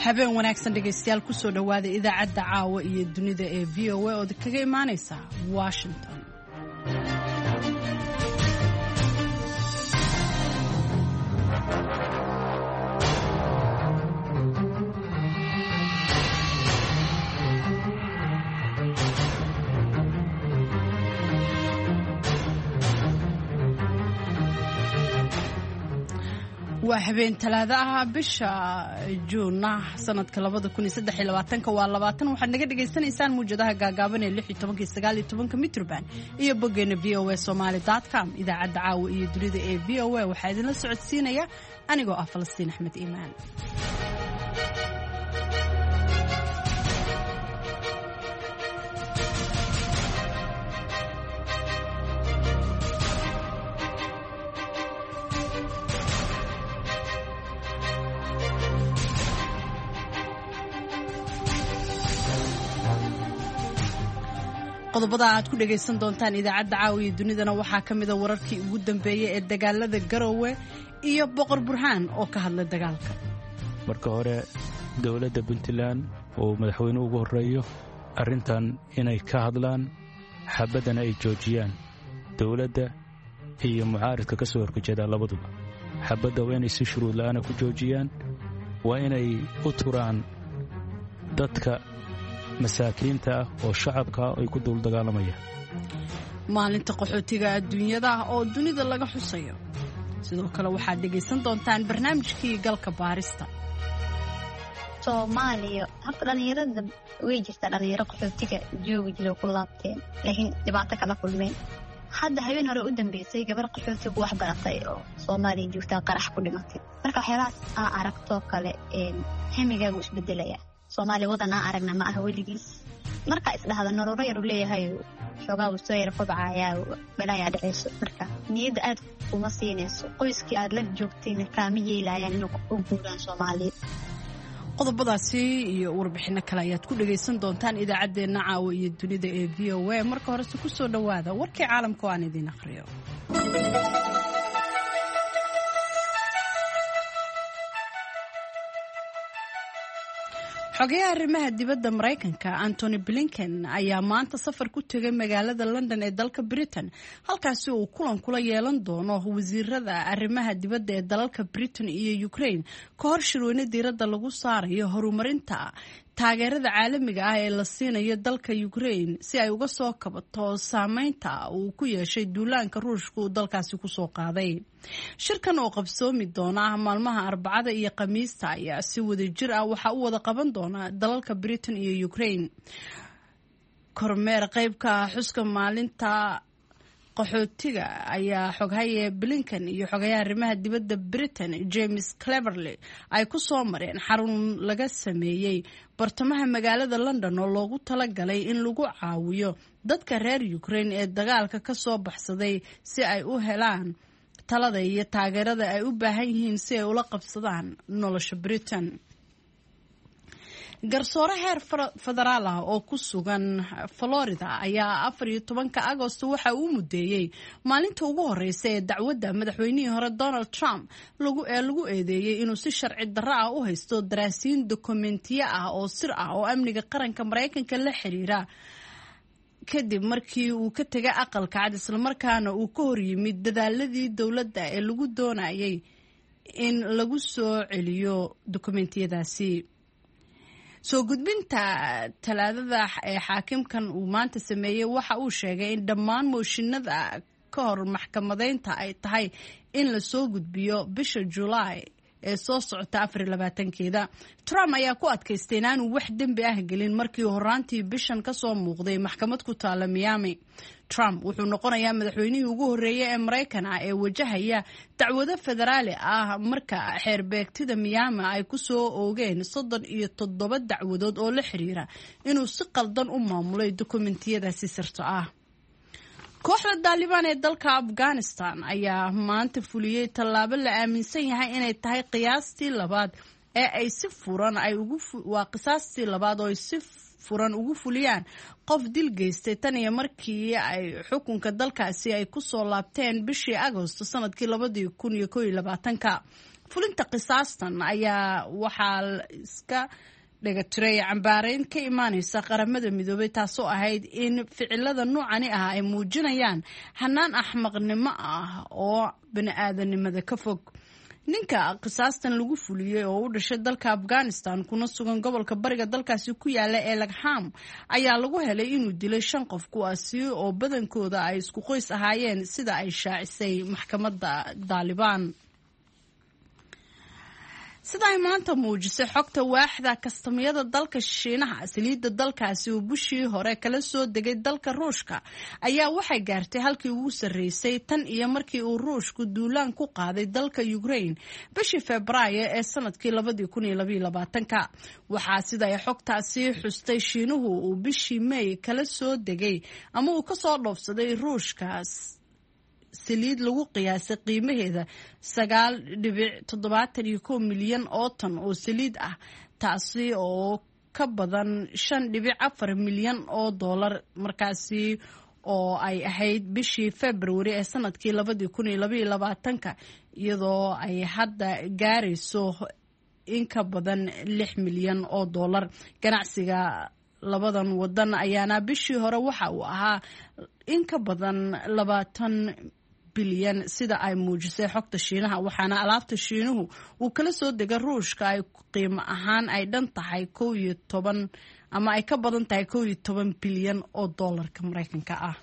habeen wanaagsan dhegaystayaal ku soo dhawaada idaacadda caawa iyo dunida ee VOA oo kaga imaanaysa Washington. waa habeen talaada ah bisha Juun sanadka 2023 waa 20 waxaad naga dhageysanaysaan muujadaha gaagaaban ee 16-19 mitroband iyo bogeena voasomali.com idaacadda caawa iyo dunida ee VOA waxaa idinla socodsiinaya anigoo ah Falastiin Axmed Iimaan. qodobada aad ku dhageysan doontaan idaacadda caawiya dunidana waxaa ka mid ah wararkii ugu dambeeyay ee dagaalada Garowe iyo Boqor Burhaan oo ka hadlay dagaalka. marka hore dawladda Puntland oo madaxweynuhu ugu horeeyo arintan inay ka hadlaan xabadana ay joojiyaan dawladda iyo mucaaradka ka soo horjeeda labaduba xabadda waa inay si shuruud la'aan ku joojiyaan waa inay u turaan dadka masaakiinta oo shacabka ay ku dul dagaalamayaan maalinta qaxootiga adduunyada oo dunida laga xusayo sidoo kale waxaad dhageysan doontaan barnaamijkii galka baarista Soomaaliya habka dhalinyarada way jirtaa dhalinyaro qaxootiga jooga jiro ku laabteen laakiin dhibaato kala kulmeen hadda habeen hore u dambeysay gabar qaxootiga wax baratay oo Soomaaliya joogta qarax ku dhimatay marka waxyaalahaas aan aragto kale hemigaagu isbedelaya Soomaali wadana aragna ma aha weligiis marka isdhaxda nolol yar u leeyahay xogaa uu soo yar kobcaya balaya dhacayso marka niyada aad kuma siinayso qoyskii aad la joogteen kaama yeelayaan inuu u guuraan Soomaali qodobadaasi iyo warbixino kale ayaad ku dhageysan doontaan idaacadeena caawa iyo dunida ee VOA marka hore ku soo dhawaada warkii caalamka aan idin akhriyo xogayaha arrimaha dibadda Mareykanka Antony Blinken ayaa maanta safar ku tagay magaalada London ee dalka Britain halkaas oo kulan kula yeelan doono wasiirada arrimaha dibadda ee dalalka Britain iyo Ukraine ka hor shirweyne diiradda lagu saarayo horumarinta taageerada caalamiga ah ee la siinayo dalka Ukraine si ay uga soo kabato saameynta uu ku yeeshay duulaanka Ruushka uu dalkaasi ku soo qaaday shirkan oo qabsoomi doona maalmaha Arbacada iyo Khamiista ayaa si wadajir ah waxa uu wada qaban doona dalalka Britain iyo Ukraine kormeer qaybka xuska maalinta qaxootiga ayaa xoghaye Blinken iyo xogayaha arrimaha dibadda Britain James Cleverly ay ku soo mareen xarun laga sameeyay bartamaha magaalada London oo loogu talagalay in lagu caawiyo dadka reer Ukraine ee dagaalka ka soo baxsaday si ay u helaan talada iyo taageerada ay u baahan yihiin si ay ula qabsadaan nolosha Britain garsoore heer federaal ah oo ku sugan Florida ayaa 14 Agoosto waxa uu mudeeyay maalinta ugu horeysay ee dacwadda madaxweynihii hore Donald Trump lagu eedeeyay inuu si sharci darro ah u haysto daraasiin dokumentiyo ah oo sir ah oo amniga qaranka Mareykanka la xiriira kadib markii uu ka tagay aqalka cad isla markaana uu ka hor yimid dadaaladii dawladda ee lagu doonayay in lagu soo celiyo dokumentiyadaasi soo gudbinta talaadada ee xaakimkan uu maanta sameeyay waxa uu sheegay in dhammaan mooshinada ka hor maxkamadeynta ay tahay in la soo gudbiyo bisha July ee soo socota 24keeda Trump ayaa ku adkaystay inaanu wax dambi ah gelin markii horaantii bishan ka soo muuqday maxkamad ku taala Miami Trump wuxuu noqonayaa madaxweynihii ugu horeeyay ee Mareykan ah ee wajahaya dacwado federaali ah marka xeerbeegtida Miami ay ku soo oogeen 37 dacwadood oo la xiriira inuu si qaldan u maamulay dokumentiyadaasi sirta ah kooxda Taliban ee dalka Afghanistan ayaa maanta fuliyay tallaabo la aaminsan yahay inay tahay qiyaastii labaad ee ay si furan ay ugu waa qisaastii labaad oo ay si furan ugu fuliyaan qof dil geystay tan iyo markii ay xukunka dalkaasi ay ku soo laabteen bishii Agoosto sanadkii 2021 fulinta qisaastan ayaa waxaa iska dhagatiray cambaareyn ka imaaneysa qaramada midoobay taasoo ahayd in ficilada noocani ah ay muujinayaan hanaan axmaqnimo ah oo bani-aadanimada ka fog. ninka qisaastan lagu fuliyey oo u dhashay dalka Afghanistan kuna sugan gobolka bariga dalkaasi ku yaala ee Lagham ayaa lagu helay inuu dilay 5 qof kuwaasi oo badankooda ay isku qoys ahaayeen sida ay shaacisay maxkamadda Taliban. sida ay maanta muujisay xogta waaxda kastamyada dalka Shiinaha, saliidda dalkaasi oo bishii hore kala soo degay dalka Ruushka ayaa waxay gaartay halkii ugu sareysay tan iyo markii uu Ruushku duulaan ku qaaday dalka Ukraine bishii Febraayo ee sanadkii 2022. waxaa sida ay xogtaasi xustay Shiinuhu uu bishii May kala soo degay ama uu ka soo dhoofsaday Ruushka saliid lagu qiyaasay qiimaheeda 9.71 milyan oo tan oo saliid ah, taasi oo ka badan 5.4 milyan oo dollar markaasi oo ay ahayd bishii February ee sanadkii 2022, iyadoo ay hadda gaarayso in ka badan 6 milyan oo dollar. ganacsiga labadan wadan ayaana bishii hore waxa uu ahaa in ka badan 20 bilyan sida ay muujisay xogta Shiinaha, waxaana alaabta Shiinuhu uu kala soo degay Ruushka ay qiimo ahaan ay dhan tahay 11 ama ay ka badan tahay 11 bilyan oo dollarka Mareykanka ah.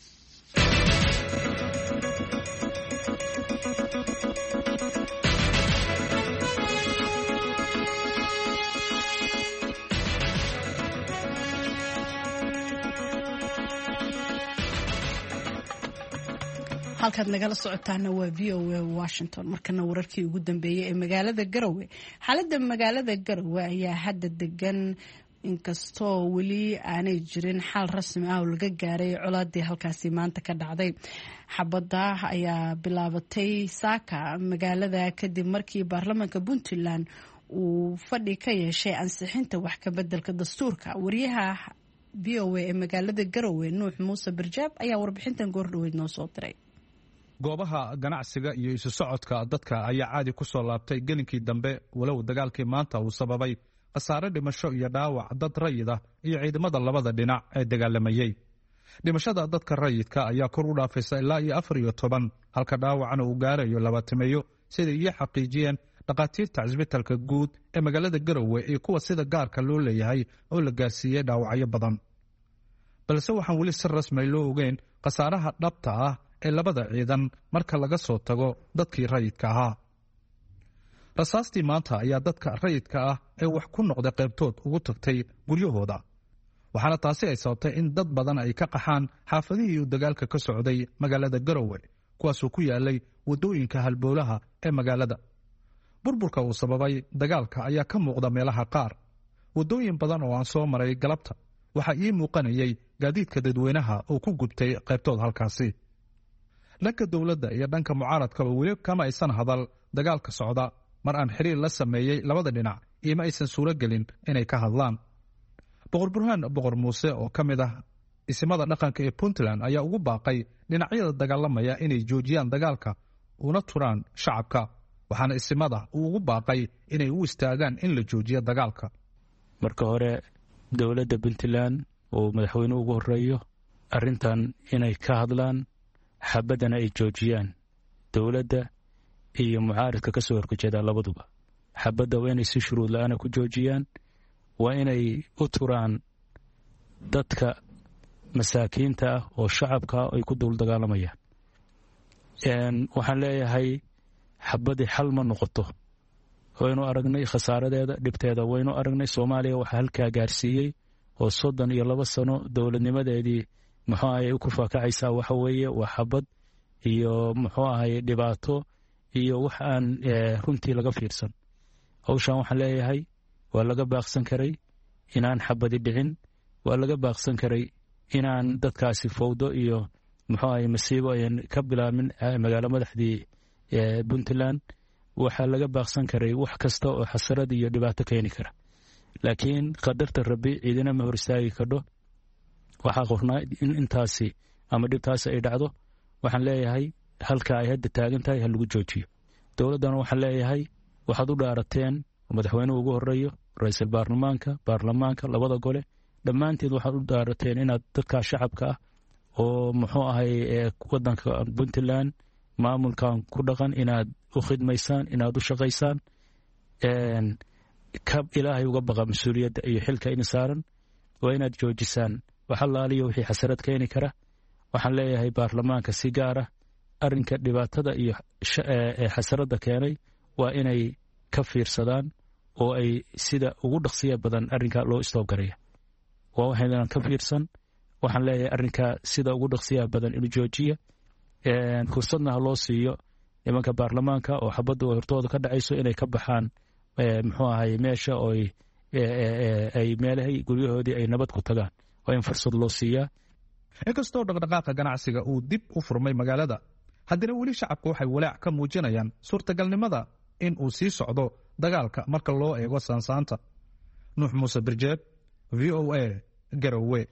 halkaad nagala socotaana waa VOA Washington. markana wararkii ugu dambeeyay ee magaalada Garowe. xaaladda magaalada Garowe ayaa hadda degan inkastoo weli aanay jirin xal rasmi ah oo laga gaaray colaadii halkaasi maanta ka dhacday. xabadda ayaa bilaabatay saaka magaalada kadib markii baarlamaanka Puntland uu fadhi ka yeeshay ansixinta wax ka bedelka dastuurka. wariyaha VOA ee magaalada Garowe Nuux Muuse Barjaab ayaa warbixintan goordhaweyd noo soo diray. goobaha ganacsiga iyo isu socodka dadka ayaa caadi ku soo laabtay gelinkii dambe, walow dagaalkii maanta uu sababay khasaare dhimasho iyo dhaawac dad rayid ah iyo ciidamada labada dhinac ee dagaalamayay. dhimashada dadka rayidka ayaa kor u dhaafaysa ilaa 14, halka dhaawacna uu gaarayo 20, sida ay xaqiijiyeen dhaqaatiirta cisbitaalka guud ee magaalada Garowe iyo kuwa sida gaarka loo leeyahay oo la gaarsiiyay dhaawacyo badan. balse waxaan weli si rasmi loo ogeyn khasaaraha dhabta ah ee labada ciidan marka laga soo tago dadkii rayidka ahaa. rasaastii maanta ayaa dadka rayidka ah ee wax ku noqday qaybtood ugu tagtay guryahooda, waxaana taasi ay sababtay in dad badan ay ka qaxaan xaafadihii uu dagaalka ka socday magaalada Garowe, kuwaasoo ku yaalay wadooyinka halbowlaha ee magaalada. burburka uu sababay dagaalka ayaa ka muuqda meelaha qaar. wadooyin badan oo aan soo maray galabta waxaa ii muuqanayay gaadiidka dadweynaha oo ku gubtay qaybtood halkaasi. dhanka dowladda iyo dhanka mucaaradkaba weli kama aysan hadal dagaalka socda. mar aan xiriir la sameeyey labada dhinac ima aysan suuro gelin inay ka hadlaan. boqor burhaan boqor muuse oo ka mid ah isimada dhaqanka ee Puntland ayaa ugu baaqay dhinacyada dagaalamaya inay joojiyaan dagaalka una turaan shacabka, waxaana isimada uu ugu baaqay inay u istaagaan in la joojiyo dagaalka. marka hore dowladda Puntland oo madaxweynuhu ugu horeeyo arrintan inay ka hadlaan, xabadana ay joojiyaan. dowladda iyo mucaaradka ka soo horjeeda labaduba xabadda waa inay si shuruud la'aan ku joojiyaan, waa inay u turaan dadka masaakiinta ah oo shacabka ay ku dul dagaalamayaan. waxaan leeyahay xabadii xal ma noqoto. waynu aragnay khasaaradeeda, dhibteeda waynu aragnay. Soomaaliya waxa halkaa gaarsiiyey oo 32 sano dowladnimadeedii muxuu ahay ku faakacaysaa waxa weeye waa xabad iyo muxuu ahay dhibaato iyo wax aan runtii laga fiirsan. hawshan waxaan leeyahay waa laga baaqsan karay inaan xabadi dhicin, waa laga baaqsan karay inaan dadkaasi fowdo iyo muxuu ahay masiibo aan ka bilaabin magaalo madaxdii Puntland. waxaa laga baaqsan karay wax kasta oo xasarad iyo dhibaato keeni kara, laakiin qadarta Rabbi ciidina ma hor istaagi karo. waxaa qornaa in intaasi ama dhibtaasi ay dhacdo. waxaan leeyahay halka ay hadda taagan tahay ha lagu joojiyo. dowladdana waxaan leeyahay waxaad u dhaarateen madaxweynuhu ugu horeeyo ra'iisul baarlamaanka labada gole dhammaanteed waxaad u dhaarateen inaad dadka shacabka ah oo muxuu ahay wadanka Puntland maamulkan ku dhaqan inaad u khidmaysaan inaad u shaqaysaan kab ilaahay uga baqa mas'uuliyadda iyo xilka in saaran waa inaad joojisaan waxa laaliyo wixii xasarad keeni kara waxaan leeyahay baarlamaanka si gaar ah arrinka dhibaatada iyo xasarada keenay waa inay ka fiirsadaan oo ay sida ugu dhaqsiya badan arrinka loo istoobgareeyo waa waxayna ka fiirsan waxaan leeyahay arrinka sida ugu dhaqsiya badan inuu joojiyo fursadna loo siiyo nimanka baarlamaanka oo xabaddu hortooda ka dhacayso inay ka baxaan muxuu ahay meesha oo ay meelahay guryahoodii ay nabad ku tagaan waa in fursad loo siiyaa inkastoo dhaqdhaqaaqa ganacsiga uu dib u furmay magaalada haddana weli shacabku waxay walaac ka muujinayaan suurtagalnimada in uu sii socdo dagaalka marka loo eego saansaanta nuux muuse birjeeb VOA Garowe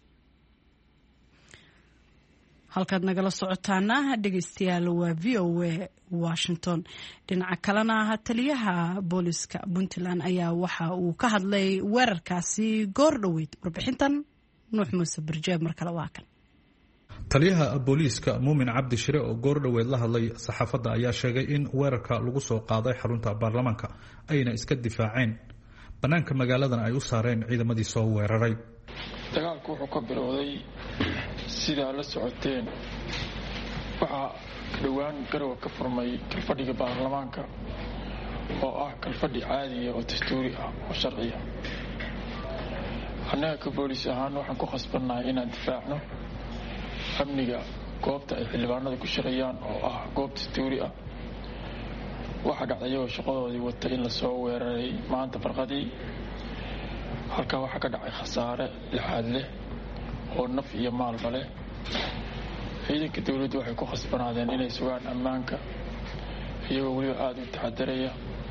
halkaad nagala socotaana dhegeystayaal waa VOA Washington dhinaca kalena taliyaha booliska Puntland ayaa waxa uu ka hadlay weerarkaasi goor dhaweyd warbixintan nuux muuse birjeeb markale waa kan taliyaha booliiska muumin cabdi shire oo goor dhaweyd la hadlay saxaafadda ayaa sheegay in weerarka lagu soo qaaday xarunta baarlamaanka ayna iska difaaceen banaanka magaaladana ay u saareen ciidamadii soo weeraray dagaalku wuxuu ka bilowday sidaa la socoteen waxaa dhowaan Garowe ka furmay kalfadhiga baarlamaanka oo ah kalfadhi caadi oo dastuuri ah oo sharci ah annaga booliis ahaan waxaan ku khasbannahay inaan difaacno amniga goobta ay xildhibaanadu ku shaqeeyaan oo ah goob dastuuri ah waxa dhacday oo shaqadoodii wata in la soo weeraray maanta farqadii halka waxa ka dhacay khasaare lixaad leh oo naf iyo maalba leh ciidanka dawladdu waxay ku khasbanaadeen inay sugaan ammaanka iyagoo weliba aad u taxadaraya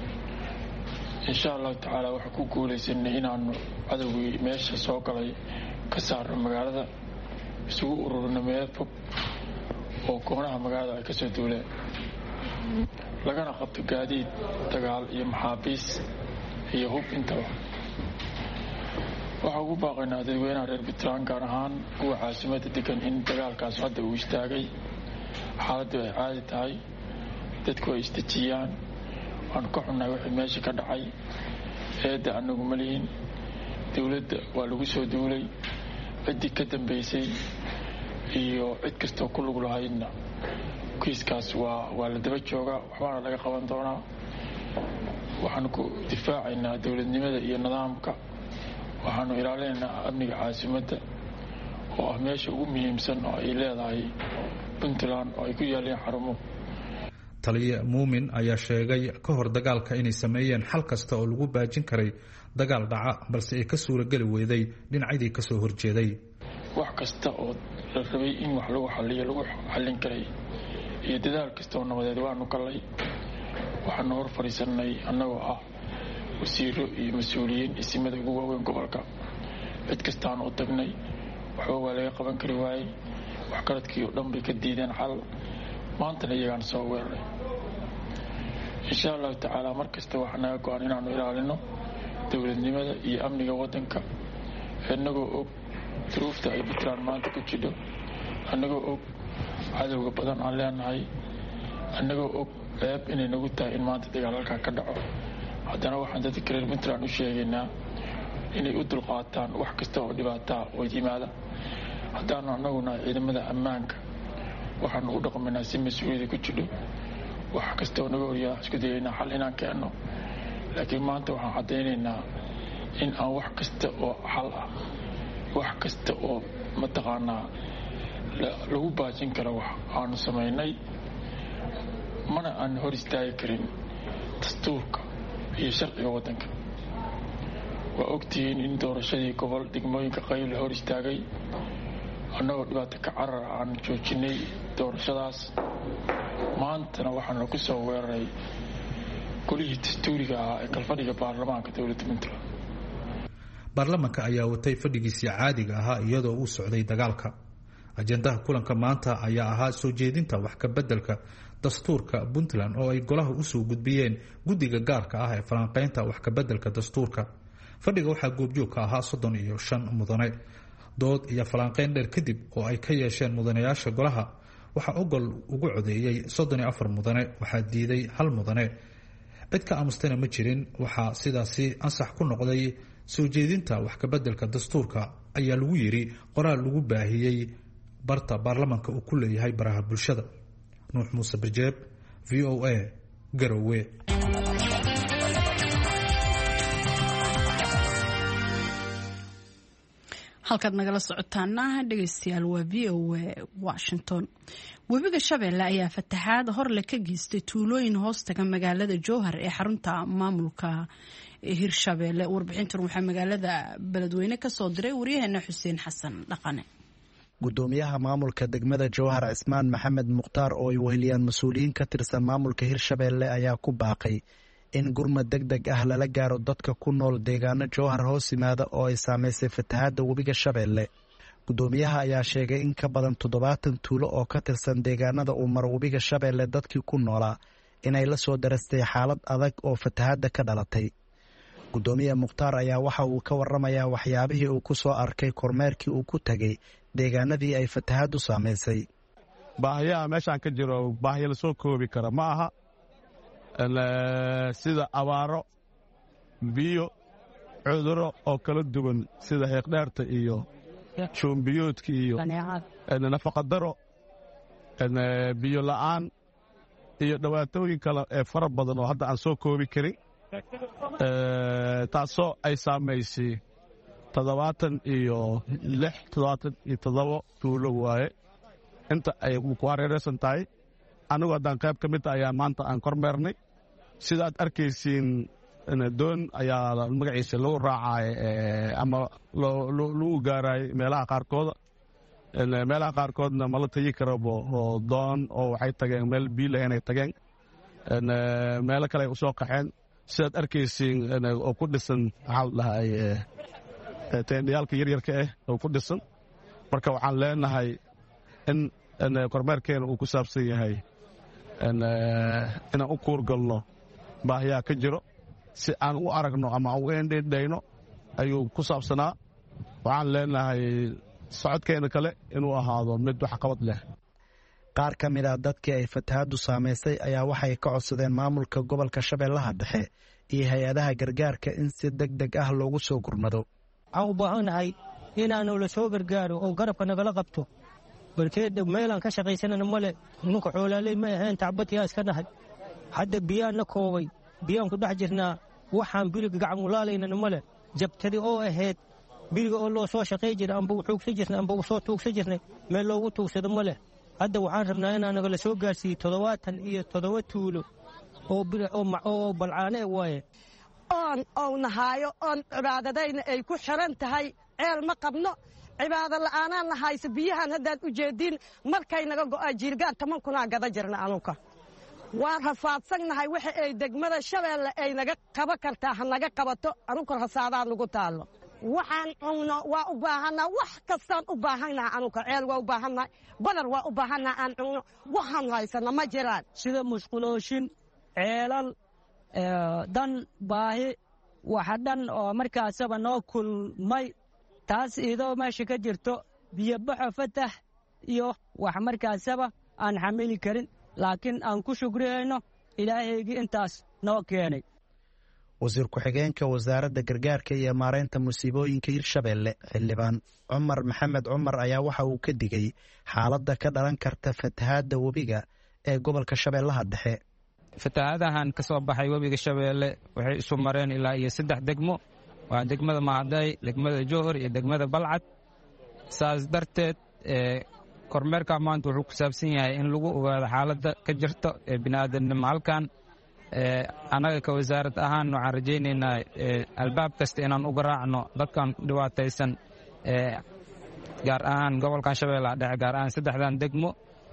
insha Allah tacaala waxa ku guuleysanay inaanu cadawgii meesha soo galay ka saarno magaalada isugu ururino meel fog oo koonaha magaalada ay ka soo duuleen lagana qabto gaadiid dagaal iyo maxaabiis iyo hub intaba waxaa ugu baaqaynaa dadweynaha reer Puntland gaar ahaan kuwa caasimadda degan in dagaalkaas hadda uu istaagay xaaladdu ay caadi tahay dadku ay istajiyaan waan ka xunnahay wixii meesha ka dhacay eedda anagu ma lihin dawladda waa lagu soo duulay ciddii ka dambaysay iyo cid kastoo ku lug lahaydna kiiskaas waa la daba joogaa waxbaana laga qaban doonaa waxaanu ku difaacaynaa dowladnimada iyo nidaamka waxaanu ilaalinaynaa amniga caasimadda oo ah meesha ugu muhiimsan oo ay leedahay Puntland oo ay ku yaaleen xarumo taliye muumin ayaa sheegay ka hor dagaalka inay sameeyeen xal kasta oo lagu baajin karay dagaal dhaca balse ay ka suuragali weyday dhinacyadii ka soo horjeeday wax kasta oo la rabay in wax lagu xalliyo lagu xallin karay iyo dadaal kasta oo nabadeed waanu galay waxaanu hor fariisanay annagoo ah wasiiro iyo mas'uuliyiin isimada ugu waaweyn gobolka cid kastaan u tagnay waxba waa laga qaban kari waayey wax kaladkii oo dhan bay ka diideen xal maantana iyagaan soo weeraray insha Allah tacaala mar kasta waxaa naga go'an inaanu ilaalino dowladnimada iyo amniga waddanka annagoo og duruufta ay Puntland maanta ku jidho annagoo og cadowga badan aan leenahay annagoo og ceeb inay nagu tahay in maanta dagaal halkaa ka dhaco haddana waxaan dadka reer Puntland u sheegaynaa inay u dulqaataan wax kasta oo dhibaataa oo yimaada haddaanu annaguna ciidamada ammaanka waxaanu u dhaqmaynaa si mas'uuliyada ku jidho wax kasta oo naga horyaa isku dayaynaa xal inaan keenno laakiin maanta waxaan caddaynaynaa in aan wax kasta oo xal ah wax kasta oo mataqaanaa lagu baajin karo wax aanu samaynay mana aan hor istaagi karin dastuurka iyo sharciga waddanka waa ogtihiin in doorashadii gobol degmooyinka qayb la hor istaagay annagoo dhibaato ka carar aan joojinay doorashadaas maantana waxaanu ku soo weeraray golihii dastuuriga ahaa ee kalfadhiga baarlamaanka dowladda Puntland baarlamaanka ayaa watay fadhigiisii caadiga ahaa iyadoo uu socday dagaalka ajendaha kulanka maanta ayaa ahaa soo jeedinta wax ka beddelka dastuurka puntland oo ay golaha usoo gudbiyeen guddiga gaarka ah ee falanqaynta wax ka beddelka dastuurka. fadhiga waxaa goobjoog ka ahaa 35 mudane. dood iyo falanqayn dheer kadib oo ay ka yeesheen mudanayaasha golaha waxaa ogol ugu codeeyey 34 mudane, waxaa diiday 1 mudane. cid ka aamustayna ma jirin. waxaa sidaasi ansax ku noqday soo jeedinta wax ka beddelka dastuurka, ayaa lagu yiri qoraal lagu baahiyey barta baarlamaanka uu ku leeyahay baraha bulshada. nuux muuse birjeeb, VOA, Garowe. halkaad nagala socotaana dhegeystayaal waa VOA Washington. webiga Shabeelle ayaa fatahaad horle ka geystay tuulooyin hoostaga magaalada Jowhar ee xarunta maamulka Hirshabeelle. warbixintan waxaa magaalada Beledweyne ka soo diray wariyaheena Xuseen Xasan Dhaqane. gudoomiyaha maamulka degmada Jowhar Cismaan Maxamed Mukhtaar oo ay weheliyaan mas'uuliyiin ka tirsan maamulka Hirshabeelle ayaa ku baaqay in gurmad degdeg ah lala gaaro dadka ku nool deegaano Jowhar hoos yimaada oo ay saameysay fatahaadda webiga Shabeelle. gudoomiyaha ayaa sheegay in ka badan 70 tuulo oo ka tirsan deegaanada uu maro webiga Shabeelle dadkii ku noolaa inay la soo darastay xaalad adag oo fatahaadda ka dhalatay. gudoomiyaha Mukhtaar ayaa waxa uu ka warramayaa waxyaabihii uu ku soo arkay kormeerkii uu ku tagay deegaanadii ay fatahaaddu saameysay. baahiyaha meeshaan ka jiro baahiyo la soo koobi kara ma aha, sida abaaro, biyo, cuduro oo kala duwan sida heeqdheerta iyo shuumbiyoodka iyo nafaqadaro, biyo la'aan iyo dhibaatooyin kale ee fara badan oo hadda aan soo koobi karin, taasoo ay saamaysay 77 tuulo waaye inta ay ku hareeraysan tahay. anigu haddaan qayb ka mid ayaa maanta aan kormeernay. sida aad arkaysiin doon ayaa magaciisa lagu raacay ama lagu gaaray meelaha qaarkooda. meelaha qaarkoodna mala tagi karabo oo doon oo waxay tageen meel biil ah inay tageen, meelo kale ay u soo qaxeen. sidaad arkaysiin oo ku dhisan maxaa la dhahay teendhayaalka yaryarka ah oo ku dhisan. marka waxaan leenahay in kormeerkeena uu ku saabsan yahay inaan u kuurgalno baahiyaha ka jiro si aan u aragno ama u endhayno ayuu ku saabsanaa. waxaan leenahay socodkeena kale inuu ahaado mid waxqabad leh. qaar ka mid ah dadkii ay fatahaaddu saamaysay ayaa waxay ka codsadeen maamulka gobolka Shabeellaha Dhexe iyo hay-adaha gargaarka in si degdeg ah loogu soo gurmado. waxaan u baahanahay inaanu la soo gargaaro oo garabka nagala qabto, balkeed meelaan ka shaqaysanana male. ninka xoolaaley ma ahayn, tacbadyaa iska dhahay. hadda biyaan na koobay, biyaan ku dhex jirnaa. waxaan biriga gacmulaalaynana male. jabtadii oo ahayd biriga oo loo soo shaqay jiray amba u tuugsan jirnay amba u soo tuugsan jirnay meel loogu tuugsado male. hadda waxaan rabnaa inaan nagala soo gaarsiiyo 77 tuulo oo balcaane waaye. oon nahaayo oon cibaadadayna ay ku xiran tahay. ceel ma qabno, cibaado la'aanaan nahayso. biyahan haddaad u jeediin markay naga go'aa jiirgaan 10 kunaa gada jirna anuka. waan rafaadsannahay waxa ay degmada Shabeelle ay naga qaba kartaa ha naga qabato. anuka rasaadaa lagu taalo. waxaan cunno waa u baahanaa, wax kastaan u baahanaa. anuka ceel waa u baahanaa, badar waa u baahanaa aan cunno. waxaan haysana ma jiraan sida musqulooshin, ceelal, dan baahi waxa dhan oo markaasaba noo kulmay. taas idoo meesha ka jirto biyo baxo fatax iyo wax markaasaba aan xamili karin, laakiin aan ku shukriyayno ilaahaygii intaas noo keenay. wasiir ku-xigeenka wasaaradda gargaarka iyo maareynta musiibooyinka Hirshabeelle xildhibaan Cumar Maxamed Cumar ayaa waxa uu ka digay xaaladda ka dhalan karta fatahaadda webiga ee gobolka Shabeellaha Dhexe. fatahaadahan ka soo baxay webiga Shabeelle waxay isu mareen ilaa iyo 3 degmo. waa degmada Mahaday, degmada Jowhar iyo degmada Balcad. saas darteed kormeerka maanta wuxuu ku saabsan yahay in lagu ogaado xaaladda ka jirta ee bini'aadanimo halkan. anaga ka wasaarad ahaan waxaan rajaynaynaa albaab kasta inaan uga raacno dadkan dhibaataysan, gaar ahaan gobolkan Shabeellaha Dhexe, gaar ahaan 3dan degmo.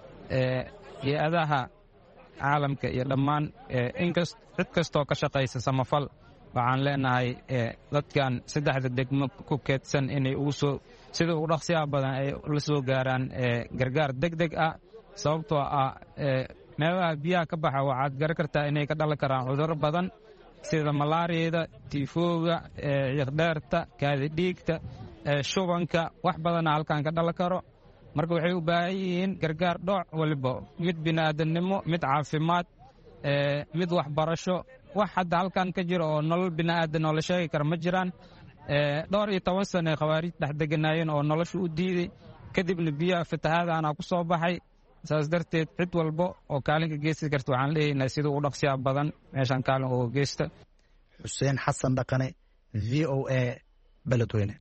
hay-adaha caalamka iyo dhammaan cid kastoo ka shaqaysa samafal waxaan leenahay dadkan 3da degmo ku keedsan inay ugu soo sida ugu dhaqsiyaha badan ay la soo gaaraan gargaar degdeg ah sababtoo ah meelaha biyaha ka baxa waxaad garan kartaa inay ka dhalan karaan cudurro badan sida malaariyada, tiifooga, ciiqdheerta, kaadidhiigta, shubanka, wax badana halkan ka dhalan karo. Marka waxay u baahan yihiin gargaar dhooc waliba, mid bini'aadanimo, mid caafimaad, mid waxbarasho. Wax hadda halkan ka jira oo nolol bini'aadan oo la sheegi kara ma jiraan. dhowr iyo 10 sano khawaarij dhex deganaayeen oo nolosha u diiday, kadibna biyaha fatahaadaana ku soo baxay. saas darteed cid walba oo kaalinka geysan karta waxaan leeyahay sida ugu dhaqsiyaha badan meeshan kaalin uga geysta. Xuseen Xasan Dhaqane, VOA, Beledweyne.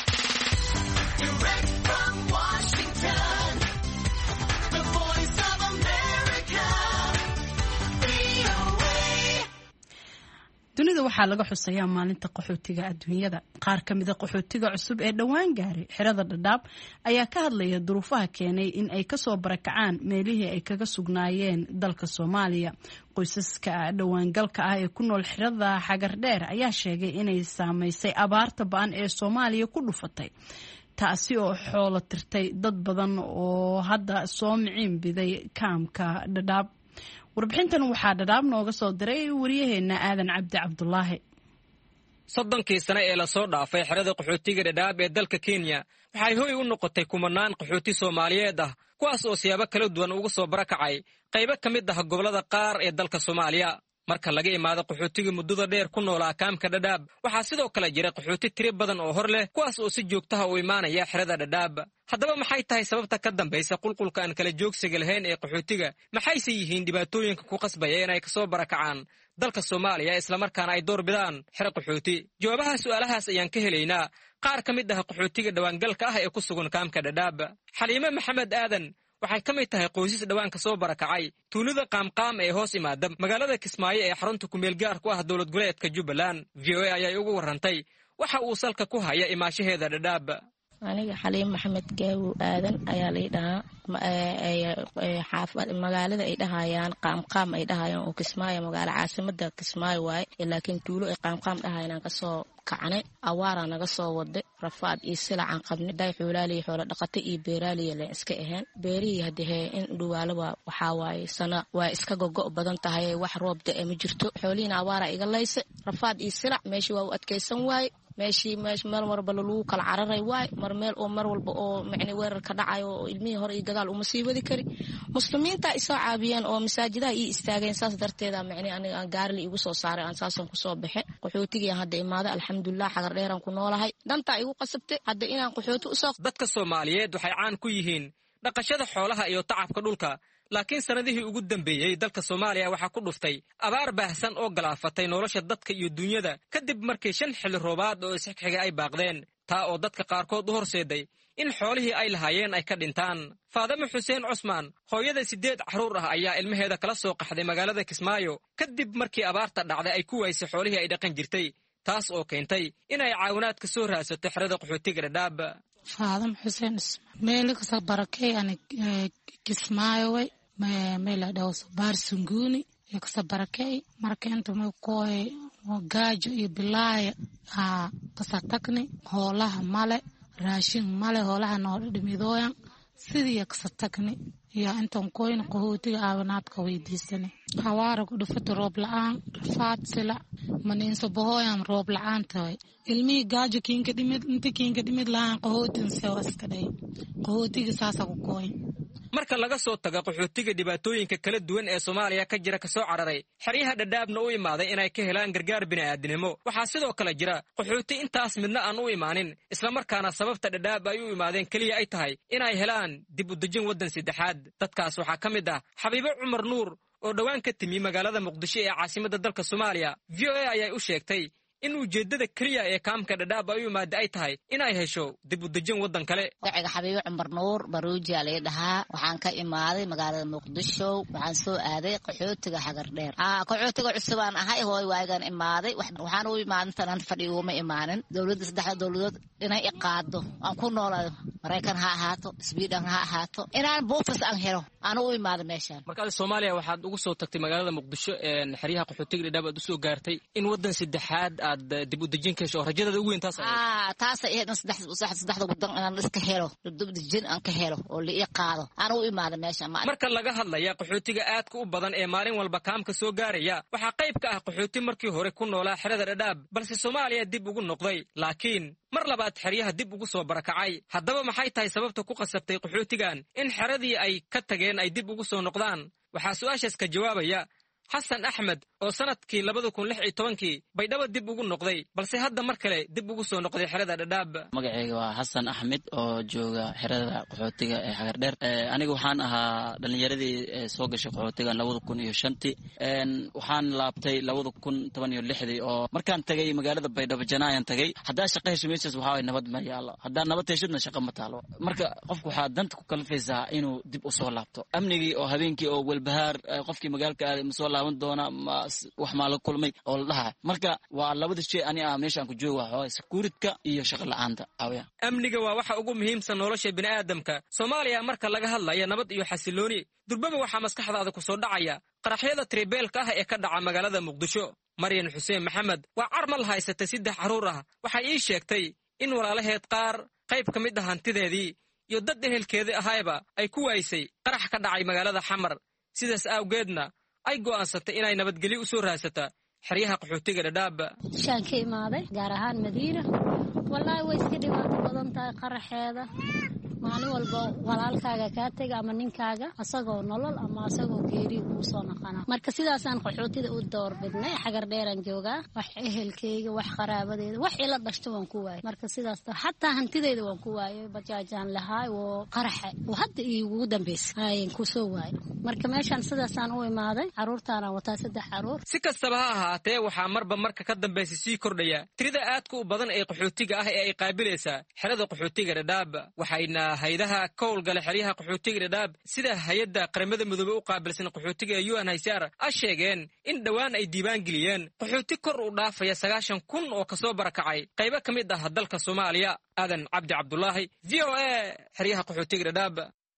dunida waxaa laga xusayaa maalinta qaxootiga adduunyada. qaar ka mid a qaxootiga cusub ee dhowaan gaaray xerada Dadaab ayaa ka hadlaya duruufaha keenay in ay kasoo barakacaan meelihii ay kaga sugnaayeen dalka Soomaaliya. qoysaska dhawaangalka ah ee ku nool xerada Xagardheer ayaa sheegay inay saameysay abaarta ba'an ee Soomaaliya ku dhufatay, taasi oo xoolo tirtay dad badan oo hadda soo miciin biday kaamka Dadaab. warbixintan waxaa Dadaab nooga soo diray wariyaheena Aadan Cabdi Cabdulaahi. 30 sano ee la soo dhaafay xerada qaxootiga Dadaab ee dalka Kenya waxay hoy u noqotay kumanaan qaxooti Soomaaliyeed ah kuwaas oo siyaabo kala duwan uga soo barakacay qaybo ka mid ah gobolada qaar ee dalka Soomaaliya. marka laga imaado qaxootiga muddada dheer ku noolaa kaamka Dadaab waxaa sidoo kale jira qaxooti tiro badan oo hor leh kuwaas oo si joogto ah u imaanaya xerada Dadaab. haddaba maxay tahay sababta ka dambaysa qulqulka aan kala joogsiga lahayn ee qaxootiga? maxayse yihiin dhibaatooyinka ku qasbaya inay ka soo barakacaan dalka Soomaaliya isla markaana ay door bidaan xero qaxooti? jawaabaha su'aalahaas ayaan ka helaynaa qaar ka mid ah qaxootiga dhawaangalka ah ee ku sugan kaamka Dadaab. Xaliime Maxamed Aadan waxay ka mid tahay qoysas dhawaan ka soo barakacay tuulada Qaamqaam ee hoos imaada magaalada Kismaayo ee xarunta ku meel gaar ku ah dowlad goboleedka Jubbaland. VOA ayaa ugu warantay waxa uu salka ku haya imaashaheeda Dadaab. aniga Xaliime Maxamed Gaawo Aadan ayaa la dhahaa xaafad magaalada ay dhahayaan Qaamqaam ay dhahayaan oo Kismaayo magaalo caasimada Kismaayo waay laakiin tuulo ay Qaamqaam dhahayaan ka soo kacnay awaara naga soo waday rafaad iyo silacan qabnay day xoolaaliye xoolo dhaqato iyo beeraaliye la iska ahayn beerihi hadii in dhuwaalo waxa waaye sana waa iska gogo badan tahay wax roob da ma jirto xooliina awaara iga laysa rafaad iyo silac meeshii waa u adkeysan waay meeshii meel warba lagu kala cararay waay mar walba oo macni weerar ka dhacayo oo ilmihii hore iyo gadaal uma sii wadi kari muslimiinta ay soo caabiyeen oo masaajidaha ii istaageen saas darteeda macni aniga aan gaarli igu soo saaray aan saasan ku soo baxay qaxootiga hadda imaada alxamdulillah Xagardheeran ku noolahay danta igu qasabtay hadda inaan qaxooti u soo dadka Soomaaliyeed waxay caan ku yihiin dhaqashada xoolaha iyo tacabka dhulka laakiin sanadihii ugu dambeeyay dalka Soomaaliya waxa ku dhuftay abaar baahsan oo galaafatay nolosha dadka iyo dunyada kadib markii 5 xilli roobaad oo isxigxiga ay baaqdeen taa oo dadka qaarkood u horseeday in xoolihii ay lahaayeen ay ka dhintaan. Faadama Xuseen Cusmaan hooyada 8 caruur ah ayaa ilmaheeda kala soo qaxday magaalada Kismaayo kadib markii abaarta dhacday ay ku waysay xoolihii ay dhaqan jirtay taas oo keentay inay caawinaad ka soo raadsato xerada qaxootiga Dadaab. Faadama Xuseen meel ka soo barakay aan Kismaayo way meel dhaw bar sunguni ee ka soo barakay marka inta ma kooy gaajo iyo bilaay ka soo tagni hoolaha male raashin male hoolaha noo dhimidooyan sidii ka soo tagni iyo intan kooyn qaxootiga caawinaadka weydiisanay hawaara ku dhufto roob la'aan rafaad sila maniinso bohooyan roob la'aan tahay ilmi gaajo kiinka dhimid la'aan qaxootin soo iska dhay qaxootiga saasa ku kooyn. marka laga soo tago qaxootiga dhibaatooyinka kala duwan ee Soomaaliya ka jira ka soo cararay xeryaha Dadaabna u imaaday inay ka helaan gargaar bini'aadanimo waxaa sidoo kale jira qaxooti intaas midna aan u imaanin isla markaana sababta Dadaab ay u imaadeen kaliya ay tahay inay helaan dib u dejin wadan saddexaad. dadkaas waxaa ka mid ah Xabiibo Cumar Nuur oo dhawaan ka timi magaalada Muqdisho ee caasimadda dalka Soomaaliya. VOA ayaa u sheegtay in ujeedada kaliya ee kaamka Dadaab ay u imaadeen ay tahay inay hesho dib u dejin wadan kale. Magaciga Xabiibo Cumar Nuur Baruuji ayaa dhahaa waxaan ka imaaday magaalada Muqdisho waxaan soo aaday qaxootiga Xagardheer. qaxootiga cusub aan ahay hooy waagan imaaday waxaan u imaaday tanaan fadhiyo ma imaanin dawladda saddex dawladood inay iqaado aan ku noolaado maraykan ha ahaato sweden ha ahaato inaan buufis aan helo aan u imaado meeshaan. markaad Soomaaliya waxaad ugu soo tagtay magaalada Muqdisho xeryaha qaxootiga Dhadhaab aad u soo gaartay in wadan saddexaad aad dib u dejin kasho rajada ugu weyn taas taas ay saddexda wadan inaan iska helo dib u dejin aan ka helo oo la ii qaado aan u imaado meeshaan. marka laga hadlaya qaxootiga aadka u badan ee maalin walba kaamka soo gaaraya waxa qayb ka ah qaxooti markii hore ku noolaa xerada Dhadhaab balse Soomaaliya dib ugu noqday laakiin mar labaad xeryaha dib ugu soo barakacay. haddaba maxay tahay sababta ku qasabtay qaxootigan in xeradii ay ka tageen ay dib ugu soo noqdaan? waxaa su'aashaas ka jawaabaya xasan axmed oo sanadkii 2016 baydhabo dib ugu noqday balse hadda mar kale dib ugu soo noqday xerada Dhadhaab. magacayga waa xasan axmed oo jooga xerada qaxootiga ee Xagardheer. aniga waxaan ahaa dhalinyaradii soo gashay qaxootiga 2005 waxaan laabtay 2016 oo markaan tagay magaalada Baydhabo Janaayan tagay hadaa shaqo hesho meeshaas waxa nabad ma yaalo hadaa nabad heshidna shaqo ma taalo. marka qofku waxa danta ku kalfaysaa inuu dib u soo laabto amnigii oo habeenkii oo walbahaar qofkii magaalka aad doona wax ma la kulmay oo dhaha. marka waa labada shay ani meeshaan ku joogo waa security iyo shaqo la'aanta. amniga waa waxa ugu muhiimsan nolosha bini'aadamka. Soomaaliya marka laga hadlayo nabad iyo xasilooni durbaba waxa maskaxdaada ku soo dhacaya qaraxyada tribeelka ah ee ka dhaca magaalada Muqdisho. Maryan Xuseen Maxamed waa carmal haysata 3 caruur ah. waxay ii sheegtay in walaalaheed qaar qayb ka mid ah hantideedii iyo dad ehelkeeda ahayba ay ku waysay qarax ka dhacay magaalada Xamar. sidaas awgeedna ay go'aansatay inay nabadgelyo u soo raasata xeryaha qaxootiga Dhadhaab. shaan ka imaaday gaar ahaan Madiina wallahi way iska dhibaato badan tahay qaraxeeda maalin walba walaalkaaga ka taga ama ninkaaga asagoo nolol ama asagoo geeri ku soo noqona. marka sidaasaan qaxootida u doorbidnay Xagardheeran joogaa wax ehelkeyga wax qaraabadeeda wax ila dhashto waan ku waayay. marka sidaas hatta hantideeda waan ku waayay bajaajaan lahaay oo qaraxe oo hadda ugu dambeysay ayaan ku soo waayay. marka meeshaan sidaasaan u imaaday caruurtaana wataa 3 caruur. si kastaba ha ahaatee waxaa marba marka ka dambeysay sii kordhaya tirada aadka u badan ee qaxootiga ah ee ay qaabilaysa xerada qaxootiga Dhadhaab. waxayna hay'adaha ka howlgala xeryaha qaxootiga Dhadhaab sida hay'adda qaramada midoobay u qaabilsan qaxootiga UNHCR ay sheegeen in dhawaan ay diiwaan geliyeen qaxooti kor u dhaafaya 90,000 oo ka soo barakacay qaybo ka mid ah dalka Soomaaliya. aadan cabdi cabdullaahi VOA xeryaha qaxootiga Dhadhaab.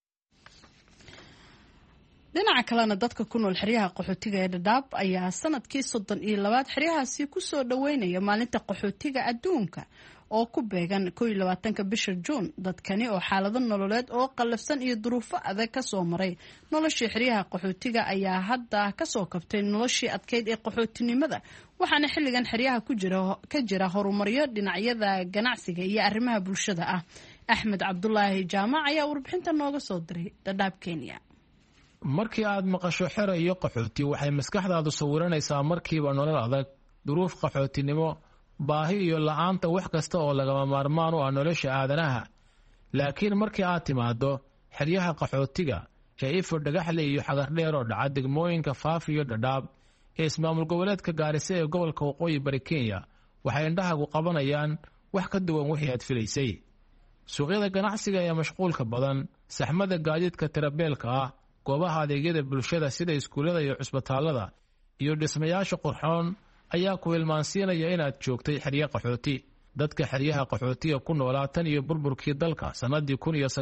dhinaca kalena dadka ku nool xeryaha qaxootiga ee Dhadhaab ayaa sanadkii 32 xeryahaasi ku soo dhaweynaya maalinta qaxootiga adduunka oo ku beegan 21 bisha Juun. dadkani oo xaalado nololeed oo qalafsan iyo duruufo adag ka soo maray noloshii xeryaha qaxootiga ayaa hadda ka soo kabtay noloshii adkeyd ee qaxootinimada waxaana xilligan xeryaha ka jira horumaryo dhinacyada ganacsiga iyo arrimaha bulshada ah. Axmed Cabdullaahi Jaamac ayaa warbixinta nooga soo diray Dhadhaab, Kenya. markii aad maqasho xero iyo qaxooti waxay maskaxdaadu sawiranaysaa markiiba nolol adag, duruuf qaxootinimo, baahi iyo la'aanta wax kasta oo lagama maarmaan u ah nolosha aadanaha. laakiin markii aad timaado xeryaha qaxootiga ee Ifo, Dhagaxle iyo Xagardheer oo dhaca degmooyinka Faaf iyo Dhadhaab ee ismaamul goboleedka Gaarisa ee gobolka Waqooyi Bari Kenya, waxay indhahaagu qabanayaan wax ka duwan wixii aad filaysay. suuqyada ganacsiga ee mashquulka badan, saxmada gaadiidka tirabeelka ah, goobaha adeegyada bulshada sida iskuulada iyo cusbitaalada iyo dhismayaasha qurxoon ayaa ku ilmaansiinaya inaad joogtay xeryo qaxooti. dadka xeryaha qaxootiga ku noolaa tan iyo burburkii dalka sanadii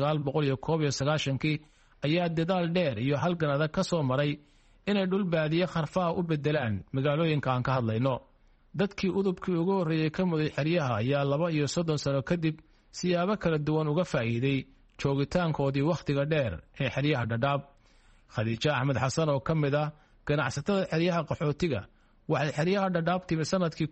1991 ayaa dadaal dheer iyo halgan adag ka soo maray inay dhul baadiye kharfaa u bedelaan magaalooyinka aan ka hadlayno. dadkii udubkii ugu horreeyey ka muday xeryaha ayaa 32 sano kadib siyaabo kala duwan uga faa'iiday joogitaankoodii wakhtiga dheer ee xeryaha Dhadhaab. Khadiija Axmed Xasan oo ka mid ah ganacsatada xeryaha qaxootiga waxay xeryaha Dhadhaab timi sanadkii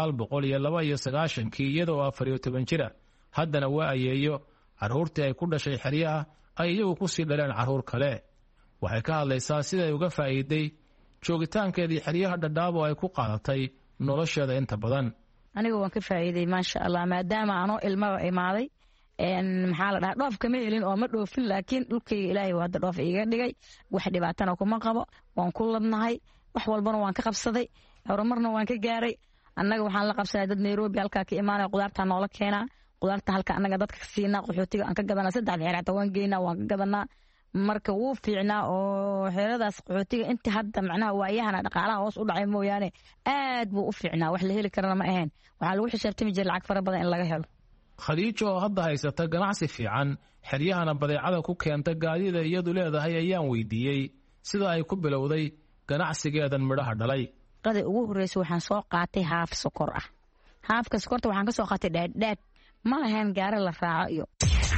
1992 iyadoo 14 jir ah. haddana waa ayeeyo caruurtii ay ku dhashay xeryaha ay iyagu ku sii dhaleen caruur kale. waxay ka hadlaysaa siday uga faa'iiday joogitaankeedii xeryaha Dhadhaab oo ay ku qaadatay nolosheeda inta badan. aniga waan ka faa'iiday maasha Allah maadaama aanoo ilmo imaaday maxaa la dhahaa dhoof kama helin oo ma dhoofin laakiin dhulkayga ilaahay waa hadda dhoof iiga dhigay wax dhibaatana kuma qabo waan ku ladnahay wax walbana waan ka qabsaday horumarna waan ka gaaray. annaga waxaan la qabsaday dad Nairobi halkaa ka imaanaya qudaarta noola keenaa qudaarta halka annaga dadka siinaa qaxootiga aan ka gadanaa 3 xeerata waan geynaa waan ka gadanaa. marka wuu fiicnaa oo xeeradaas qaxootiga inta hadda macnaha waayahana dhaqaalaha hoos u dhacay mooyaane aad buu u fiicnaa wax la heli karana ma ahayn waxaa lagu xisaabtami jiray lacag fara badan in laga helo. khadiijo oo hadda haysata ganacsi fiican xeryahana badeecada ku keenta gaadida iyadu leedahay ayaan weydiiyey sida ay ku bilowday ganacsigeedan midhaha dhalay. qada ugu horeysa waxaan soo qaatay haaf sokor ah. haafka sokorta waxaan ka soo qaatay dhaadhaad ma lahayn gaari la raaco iyo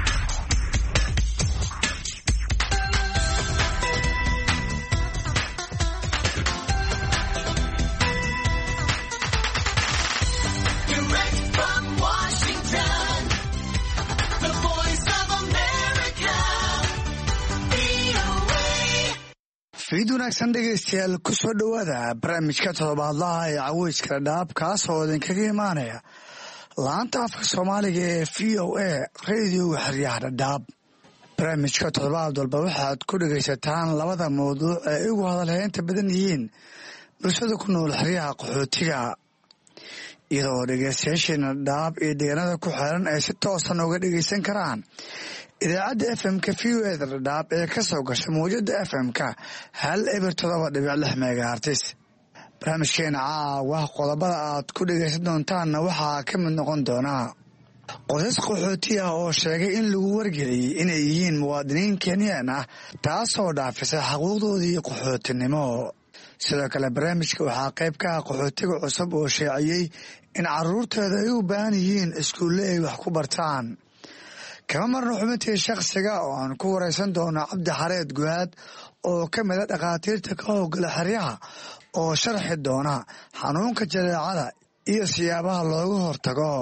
fiid wanaagsan dhegaystayaal ku soo dhowaada barnaamijka toddobaadlaha ee caweyska dhadhaab kaas oo idinkaga imaanaya laanta afka soomaaliga ee v o a radioga xeryaha dhadhaab. barnaamijka toddobaad walba waxaad ku dhegaysataan labada mawduuc ee ugu hadalheynta badan yihiin bulshada ku nool xeryaha qaxootiga, iyadoo dhegaystayaasheena dhadhaab iyo deegaanada ku xeeran ay si toosan uga dhegaysan karaan idaacadda fm-ka v o eda dhadhaab ee ka soo gasha mawjada fm-ka 107.6 megahertz. barnaamijkeena caawa qodobada aad ku dhegaysan doontaanna waxaa ka mid noqon doonaa qoysas qaxooti ah oo sheegay in lagu wargeliyey inay yihiin muwaadiniin kenyaan ah taasoo dhaafisay xaquuqdoodii qaxootinimo. sidoo kale barnaamijka waxaa qayb ka ah qaxootiga cusub oo sheeciyey in caruurteeda ay u baahan yihiin iskuulle ay wax ku bartaan. kama marno xubintii shakhsiga oo aan ku waraysan doono cabdi xareed guhaad oo ka mida dhakhaatiirta ka howgala xeryaha oo sharxi doona xanuunka jadeecada iyo siyaabaha looga hortago.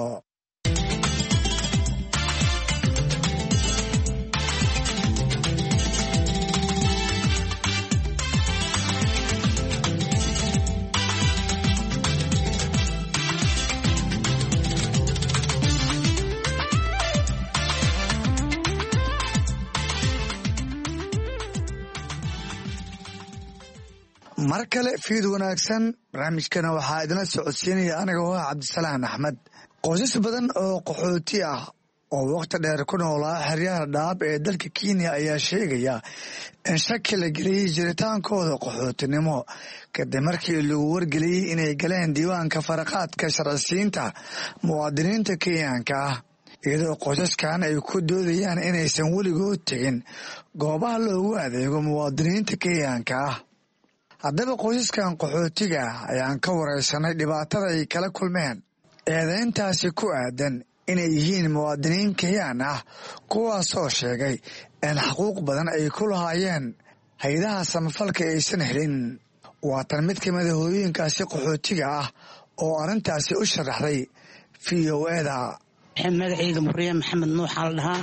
mar kale fiid wanaagsan. barnaamijkana waxaa idinla socodsiinaya aniga oo ah cabdisalaan axmed. qoysas badan oo qaxooti ah oo waqti dheer ku noolaa xeryaha dhadhaab ee dalka kenya ayaa sheegaya in shaki la geliyey jiritaankooda qaxootinimo kadib markii lagu wargeliyey inay galeen diiwaanka faraqaadka sharcisiinta muwaadiniinta kenyaanka ah, iyadoo qoysaskan ay ku doodayaan inaysan weligood tegin goobaha loogu adeego muwaadiniinta kenyaanka ah. haddaba qoysaskan qaxootiga ayaan ka waraysanay dhibaatada ay kala kulmeen eedayntaasi ku aadan inay yihiin muwaadiniin kenyaan ah, kuwaasoo sheegay in xaquuq badan ay ku lahaayeen hay-adaha samafalka aysan helin. waa tan mid ka mida hooyooyinkaasi qaxootiga ah oo arrintaasi u sharaxday v o eda. magacayga muriye maxamed nuuxaa la dhahaa.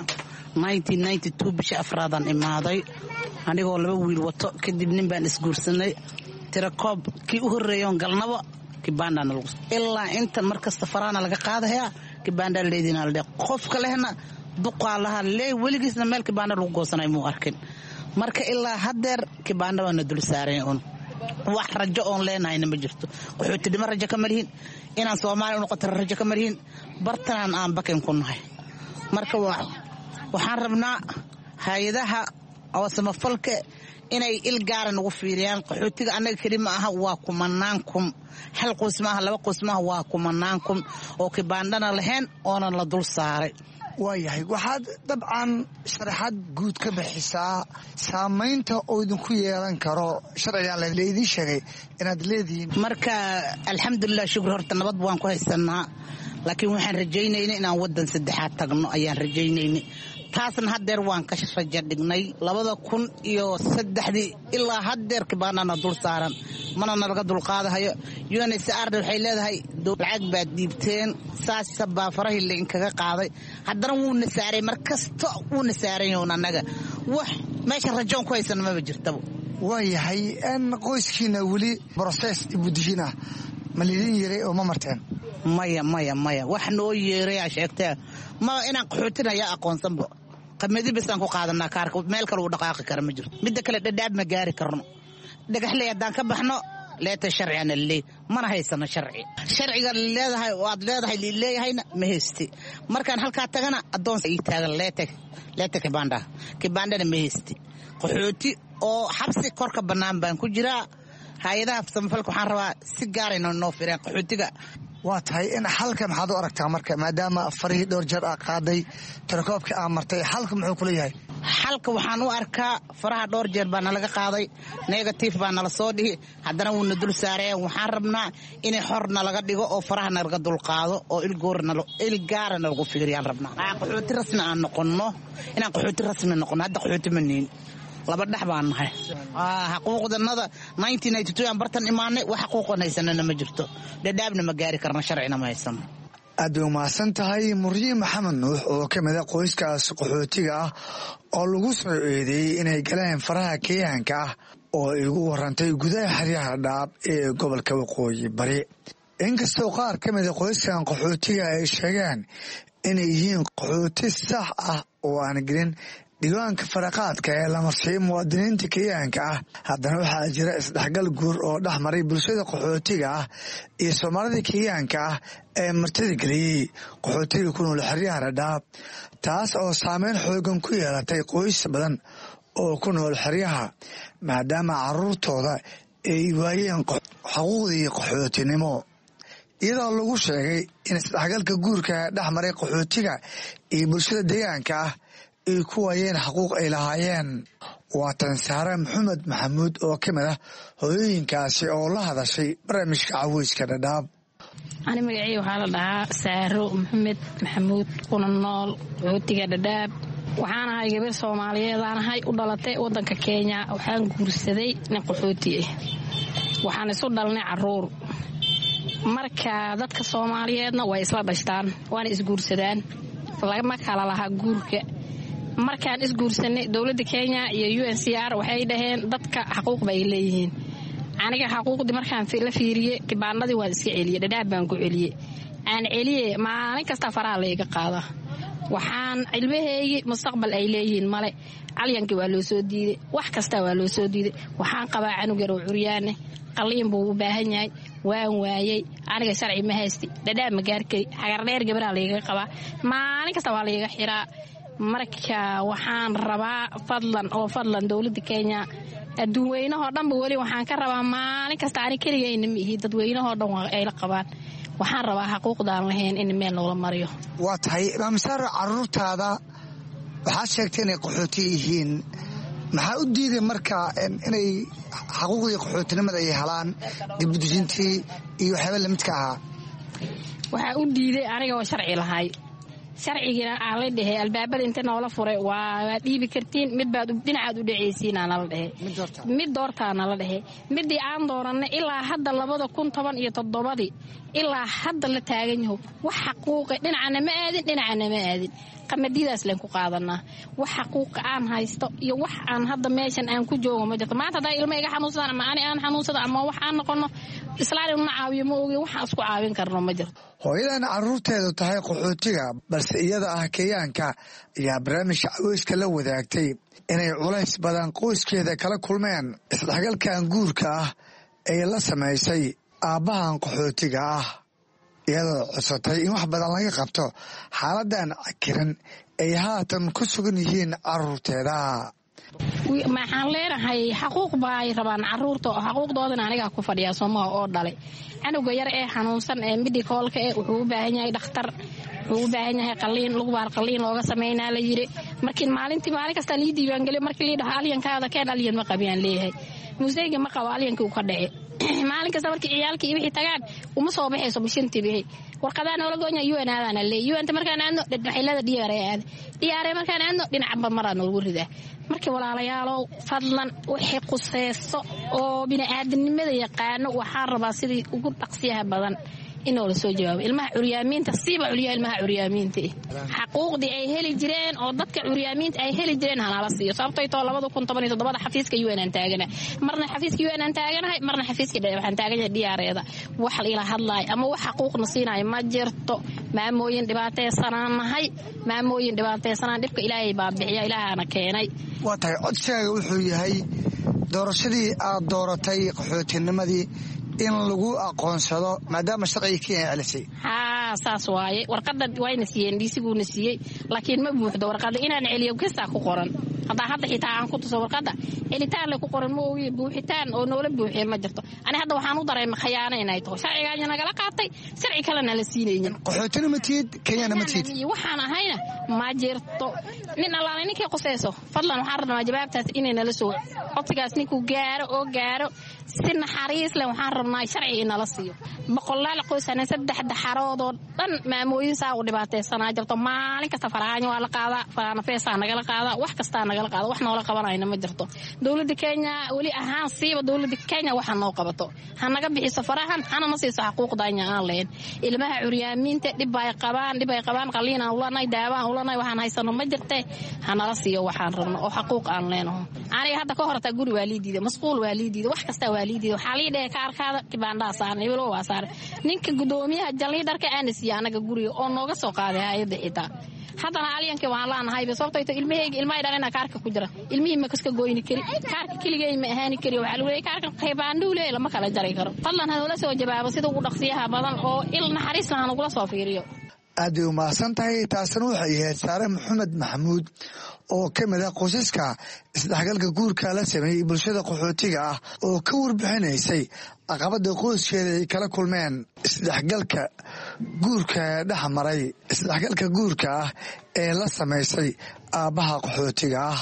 1992 bishii afraadaan imaaday anigoo 2 wiil wato. kadib nin baan isguursanay. tirakoob kii u horreeyoon galnabo kibaandhaana lagu ilaa intan markasta faraana laga qaadayaa kibaandhaa leediina la dhe qofka lehna duqaa lahaa lee weligiisna meel kibaandha lagu goosanay muu arkin. marka ilaa haddeer kibaandha waana dul saareen un wax rajo oon leenahayna ma jirto. qaxootinimo rajo ka malihin, inaan soomaaliya u noqoto rajo ka malihin, bartanaan aan bakin ku nahay. marka waxaan rabnaa hay-adaha oo samafalka inay il gaara nagu fiiriyaan. qaxootiga annaga keli ma aha, waa kumanaan kun. hal qoys maaha, 2 qoys maaha, waa kumanaan kun oo kibaandhana lahayn oonan la dul saaray. waayahay, waxaad dabcan sharaxaad guud ka bixisaa saamaynta oo idinku yeelan karo sharcigan laydin sheegay inaad leedihiin. marka alxamdulilah shukr, horta nabad waan ku haysanaa, laakiin waxaan rajaynayna inaan waddan saddexaad tagno ayaan rajaynayna. taasna haddeer waan ka rajo dhignay. 2003 ilaa haddeer kibaandhana dul saaran, mana nalaga dulqaadahayo. UNHCR waxay leedahay lacag baad dhiibteen, saasa baa farahii lainkaga qaaday. haddana wuuna saaray, mar kasta wuuna saaranyoon annaga wax meesha rajoon ku haysan maba jirtaba. waayahay, qoyskiina weli broses dibudejin ah ma lidin yeray oo ma marteen? maya wax noo yeerayaa sheegtee ma inaan qaxootinaya aqoonsanba. qamadi basaan ku qaadanaa kaarka, meel kale uu dhaqaaqi kara ma jirto. midda kale dhadhaab ma gaari karno. dhagaxley haddaan ka baxno leeta sharcigana laleey mana haysano sharciga leedahay oo aad leedahay leeyahayna ma haysti. markaan halkaa tagana addoonsa ii taagan leeta kibaandhana ma haysti. qaxooti oo xabsi korka bannaan baan ku jiraa. hay-adaha samafalka waxaan rabaa si gaarayna noo fireen qaxootiga waa tahay in xalka maxaad u aragtaa marka maadaama farihii dhowr jeer aa qaaday tirakoobkii aa martay xalka muxuu kula yahay xalka waxaan u arkaa faraha dhowr jeer baa nalaga qaaday negatif baa nala soo dhihi haddana wuuna dul saareen waxaan rabnaa inay xor nalaga dhigo oo faraha nalaga dulqaado oo il gaara nalagu fiiriyaan rabnaa qaxooti rasmi aan noqonno inaan qaxooti rasmi noqonno hadda qaxooti ma niin laba dhex baan nahay xaquuqdanada aan bartan imaanay wax xaquuqan haysanana ma jirto dhadhaabna ma gaari karna sharcina ma haysano aad bay umahadsan tahay muryi maxamed nuux oo ka mida qoyskaas qaxootiga ah oo lagu soo eedeeyey inay galeen faraha kenyaanka ah oo igu warantay gudaha xeryaha dhadhaab ee gobolka waqooyi bari inkastoo qaar ka mida qoyskan qaxootiga ay sheegeen inay yihiin qaxooti sax ah oo aan gelin diiwaanka faraqaadka ee la marsiiyo muwaadiniinta kenyaanka ah haddana waxaa jira isdhexgal guur oo dhex maray bulshada qaxootiga ah iyo soomaalida kenyaanka ah ee martida geliyey qaxootiga ku nool xeryaha dhadhaab taas oo saameyn xoogan ku yeelatay qoys badan oo ku nool xeryaha maadaama caruurtooda ay waayeen xuquuqdii qaxootinimo iyadoo lagu sheegay in isdhexgalka guurka dhex maray qaxootiga iyo bulshada deegaanka ah ay ku waayeen xaquuq ay lahaayeen waa tan saare maxamed maxamuud oo ka mid ah hooyooyinkaasi oo la hadashay barnaamijka caweyska dhadhaab ani magacey waxaa la dhahaa saaro maxamed maxamuud kuna nool qaxootiga dhadhaab waxaan ahay gabar soomaaliyeedaan ahay u dhalatay wadanka kenya waxaan guursaday nin qaxooti ah waxaan isu dhalnay caruur marka dadka soomaaliyeedna way isla dhashtaan waana isguursadaan lama kala lahaa guurka markaan isguursanay dowladda kenya iyo UNHCR waxay dhaheen dadka xaquuq bay leeyihiin aniga xaquuqdii markaan la fiiriyey kibaanadii waan iska celiyey dhadhaab baan ku celiyey aan celiyey maalin kasta faraha layga qaada waxaan ilmaheygii mustaqbal ay leeyihiin male calyankii waa loo soo diiday wax kasta waa loo soo diiday waxaan qabaa canug yar oo curyaane qaliin buu u baahan yahay waan waayey aniga sharci ma haysti dhadhaab ma gaarkay xagardheer gabadha layga qabaa maalin kasta waa layga xiraa marka waxaan rabaa fadlan dowladda kenya adduunweynahoo dhanba weli waxaan ka rabaa maalin kasta ani keligayna ma ihi dadweynahoo dhan ay la qabaan waxaan rabaa xaquuqdaan lahayn in meel loola mariyo waa tahay maamsaaro caruurtaada waxaad sheegtay inay qaxooti yihiin maxaa u diiday marka inay xaquuqdii qaxootinimada ay helaan dibudejintii iyo waxyaaba lamidka ahaa waxaa u diiday aniga oo sharci lahay sharcigiina aan la dhehe albaabada inta noola furay waa dhiibi kartiin midbaad dhinacaad u dhacaysiinaa nala dhehe mid doortaa nala dhehe midii aan dooranay ilaa hadda 2017 ilaa hadda la taagan yaho wax xaquuqa dhinacana ma aadin qamadidaas leen ku qaadanaa wax xaquuqa aan haysto iyo wax aan hadda meeshan aan ku joogo ma jirto maanta hadaa ilma iga xanuunsadaan ama ani aan xanuunsada ama wax aan noqono islaan una caawiyo ma ogi waxaan isku caawin karno ma jirto hooyadan caruurteedu tahay qaxootiga balse iyada ah kenyaanka ayaa barnaamijka caweyska la wadaagtay inay culays badan qoyskeeda kala kulmeen isdhexgalkan guurka ah ee la samaysay aabbahan qaxootiga ah iyadoo codsatay in wax badan laga qabto xaaladan cakiran ay haatan ku sugan yihiin caruurteeda maxaan leenahay xaquuq baa ay rabaan caruurta xaquuqdoodana anigaa ku fadhiyaa soomaha oo dhalay canuga yar ee xanuunsan ee midikoolka wuxuu u baahan yahay dhakhtar wuxuu u baahan yahay qaliin lugubaar qaliin looga sameynaa la yiri markii maalin kasta lii diiwaangeliyo markii lii dhaho alyankaada keen alyan ma qabiyaan leeyahay museyga ma qabo alyankii uu ka dhace maalin kasta markii ciyaalkii wixii tagaan uma soo baxayso bishintii bixi warqadaa noola goonya UN aadana leey UN markaan aadno dhinaxilada diyaare markaan aadno dhinaca maraa noogu ridaa markii walaalayaalow fadlan wixii quseyso oo bini'aadanimada yaqaano waxaan rabaa sidii ugu dhaqsiyaha badan inoo la soo jawaabo ilmaha curyaamiinta siiba ilmaha curyaamiinta xaquuqdii ay heli jireen oo dadka curyaamiinta ay heli jireen hanala siiyo sababtay too 2017 xafiiska UN aan taaganahay marna xafiiska UN aan taaganahay marna xafiiska waxaan taaganahay diyaareeda wax ila hadlaay ama wax xaquuqna siinay ma jirto maamooyin dhibaataysanaan dhibka ilaahay baa bixiya ilaahana keenay waa tahay codsigaaga wuxuu yahay doorashadii aad dooratay qaxootinimadii in lagu aqoonsado maadaama sharciga Kenya celisay saas waaye warqada wayna siiyeen dhiisiguuna siiyey laakiin ma buuxdo warqada inaan celiyo kasta ku qoran haddaa hadda xitaa aan ku tuso warqadda xilitaan le ku qoran ma ogiye buuxitaan oo noola buuxiye ma jirto ani hadda waxaan u dareemay khiyaano inay taho sharcigaanya nagala qaatay sharci kalena la siinaynin qaxootina ma tihid kenyana ma tihid waxaan ahayna ma jirto nin allaale ninkii qusayso fadlan waxaan rabnaa jawaabtaas inay nala soo codsigaas ninkuu gaaro si naxariis leh waxaan rabnaa sharci inala siiyo boqolaal qoysana 3 daxaroodoo dhan maamooyin saa u dhibaataysanaa jirto maalin kasta faraanyo waa la qaadaa faraana feesaa nagala qaadaa wax kastaa nagala qaada wax noola qabanayna ma jirto dowladda Kenya wali ahaan siiba dowladda Kenya waxa noo qabato ha naga bixiso farahan hana ma siiso xuquuqdayna aan leen ilmaha curyaamiinta dhib ay qabaan qaliina ulanay daawaan ulanay waxaan haysano ma jirtay ha nala siiyo waxaan rabno oo xuquuq aan leenahay aniga hadda ka horta guri waalidiida masquul waalidiida wax kasta waalidiida waxa la yidhi kaarkaada kibaandaa saaran iblo waa saaran ninka gudoomiyaha jaliidarka aan siya anaga guriga oo nooga soo qaaday hay'adda xitaa haddana aliyanka waan laanahay sababtoo ilmahay dhalina kaarka ku jira ilmihii ma kaska gooyni kari kaarka kiligay ma ahaani kari waxa lagu leeyahay kaarka qaybaanduu leeyahay lama kala jari karo fadlan ha la soo jawaabo sida ugu dhaqsiyaha badan oo il naxariis lahaan ugu soo fiiriyo aad u mahadsan tahay taasina waxay ahayd Saare Maxamed Maxamuud oo ka mid ah qoysaska isdhexgalka guurka la sameeyay bulshada qaxootiga ah oo ka warbixinaysay caqabada qoyskeeda ay kala kulmeen isdhexgalka guurka dhexmaray isdhexgalka guurka ah ee la sameysay aabaha qaxootiga ah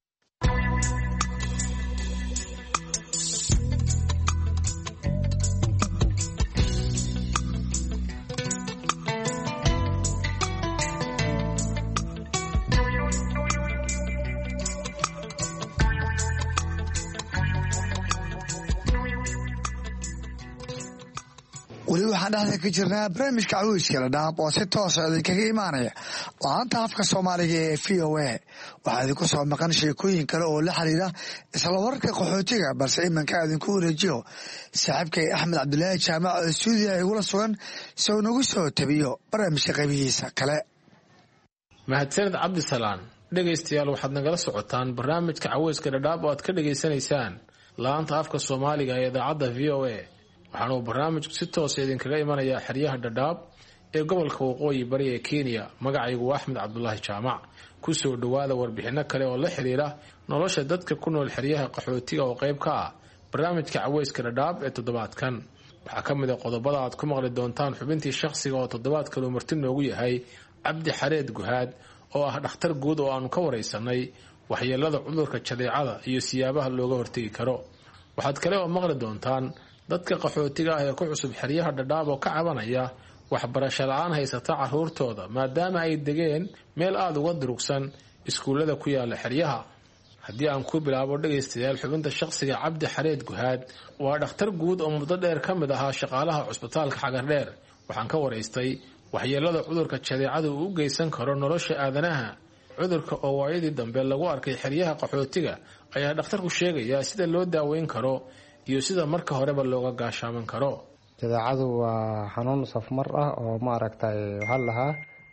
weli waxaan dhexda ka jirnaa barnaamijka caweyska dhadhaab oo si toosa idinkaga imaanaya laanta afka soomaaliga ee VOA waxaa idinku soo maqan sheekooyin kale oo la xiriira isla wararka qaxootiga balse iminka idinku wareejiyo saaxiibkay Axmed Cabdulaahi Jaamac oo stuudiga igula sugan si uu nagu soo tabiyo barnaamijka qaybihiisa kale. mahadsanid cabdisalaan dhegaystayaal waxaad nagala socotaan barnaamijka caweyska dhadhaab oo aad ka dhegaysanaysaan laanta afka soomaaliga ee idaacadda VOA waxaana uu barnaamijku si toosa idinkaga imanayaa xeryaha dhadhaab ee gobolka waqooyi bari ee Kenya magacaygu waa Axmed Cabdulaahi Jaamac ku soo dhawaada warbixino kale oo la xiriira nolosha dadka ku nool xeryaha qaxootiga oo qayb ka ah barnaamijka caweyska dhadhaab ee toddobaadkan waxaa ka mid ah qodobada aad ku maqli doontaan xubintii shakhsiga oo toddobaadkan uu marti noogu yahay Cabdi Xareed Guhaad oo ah dhakhtar guud oo aanu ka wareysanay waxyeelada cudurka jadeecada iyo siyaabaha looga hortagi karo waxaad kale oo maqli doontaan dadka qaxootiga ah ee ku cusub xeryaha dhadhaab oo ka cabanaya waxbarasho la'aan haysata carruurtooda maadaama ay degeen meel aada uga durugsan iskuullada ku yaala xeryaha haddii aan ku bilaabo dhegaystayaal xubinta shakhsiga Cabdi Xareed Guhaad waa dhakhtar guud oo muddo dheer ka mid ahaa shaqaalaha cusbitaalka Xagardheer waxaan ka waraystay waxyeelada cudurka jadeecada uu u geysan karo nolosha aadanaha cudurka oo waayadii dambe lagu arkay xeryaha qaxootiga ayaa dhakhtarku sheegaya sida loo daaweyn karo iyo sida marka horeba looga gaashaaman karo jadeecadu waa xanuun safmar ah oo maaragtay waxaa lahaa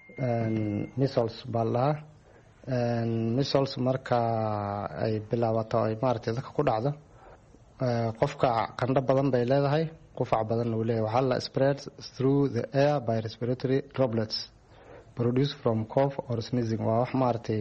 measles baa lahaa measles marka ay bilaabato ay maaragtay dadka ku dhacdo qofka qandho badan bay leedahay qufac badan uu leeyahay waxaa la spread through the air by respiratory droplets produced from cough or sneezing waa wax maaragtay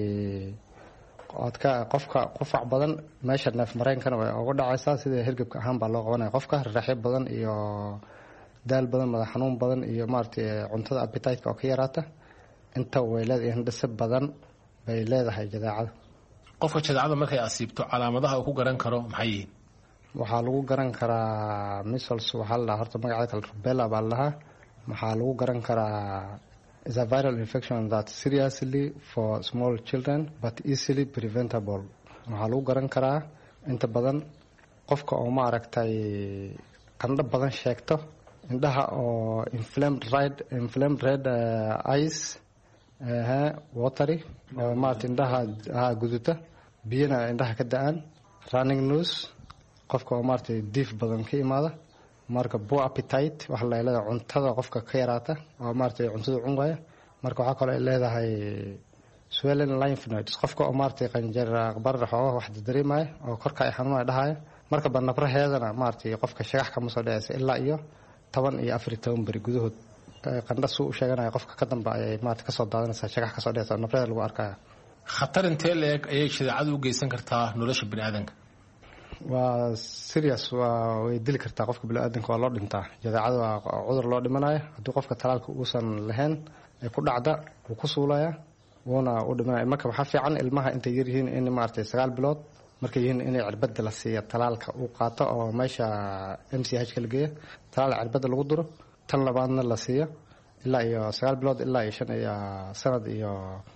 qofka qufac badan meesha neef mareenkana way uga dhacaysaa sida hergebka ahaan baa loo qabanaya qofka raaxyo badan iyo daal badan madax xanuun badan iyo maaragtay cuntada appetite-ka oo ka yaraata inta way leedahay hindhise badan bay leedahay jadeecada qofka jadeecada markay asiibto calaamadaha uu ku garan karo maxay yihiin waxaa lagu garan karaa measles waxaa la dhahaa horta magaceeda kale rubella baa la dhahaa waxaa lagu garan karaa is a viral infection that seriously for small children but easily preventable waxaa lagu garan karaa inta badan qofka oo maaragtay qandho badan sheegto indhaha oo inflamed red eyes watery oo maaragtay indhaha guduta biyana indhaha ka da-aan running nose qofka oo maaragtay diif badan ka imaada marka poor appetite waxa la leedahay cuntada qofka ka yaraata oo maaragtay cuntada cun waaya marka waxa kale ay leedahay swollen lymph nodes qofka oo maaragtay qanjir aqbar xoogaa wax dareemaya oo korka ay xanuunaya dhahaya marka nabraheedana maaragtay qofka shagax kama soo dhacaysa ilaa iyo 10 iyo 14 bari gudahood qandho suu sheeganaya qofka ka dambe ay maaragtay kasoo daadanaysa shagax kasoo dhacaysa nabraheeda lagu arkaya khatar intee leeg ayay jadeecadu u geysan kartaa nolosha biniaadanka? waa serious, way dili kartaa qofka biniaadanka, waa loo dhintaa. jadeecada waa cudur loo dhimanayo. haddii qofka talaalka uusan lahayn ay ku dhacda wuu ku suulaya wuuna u dhimanaya. marka waxaa fiican ilmaha intay yaryihiin in maaragtay 9 bilood markay yihiin inay cirbada la siiya talaalka uu qaato oo meesha MCH la geeyo talaal cirbada lagu duro, tan labaadna la siiyo ilaa iyo 9 bilood ilaa iyo 5 iyo sanad iyo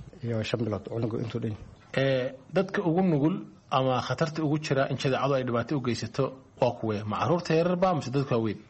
5 bilood cunugu intuu dhin. dadka ugu nugul ama khatarta ugu jira in jadeecadu ay dhibaato u geysato waa kuwee? ma caruurta yararba mise dadka waaweyn?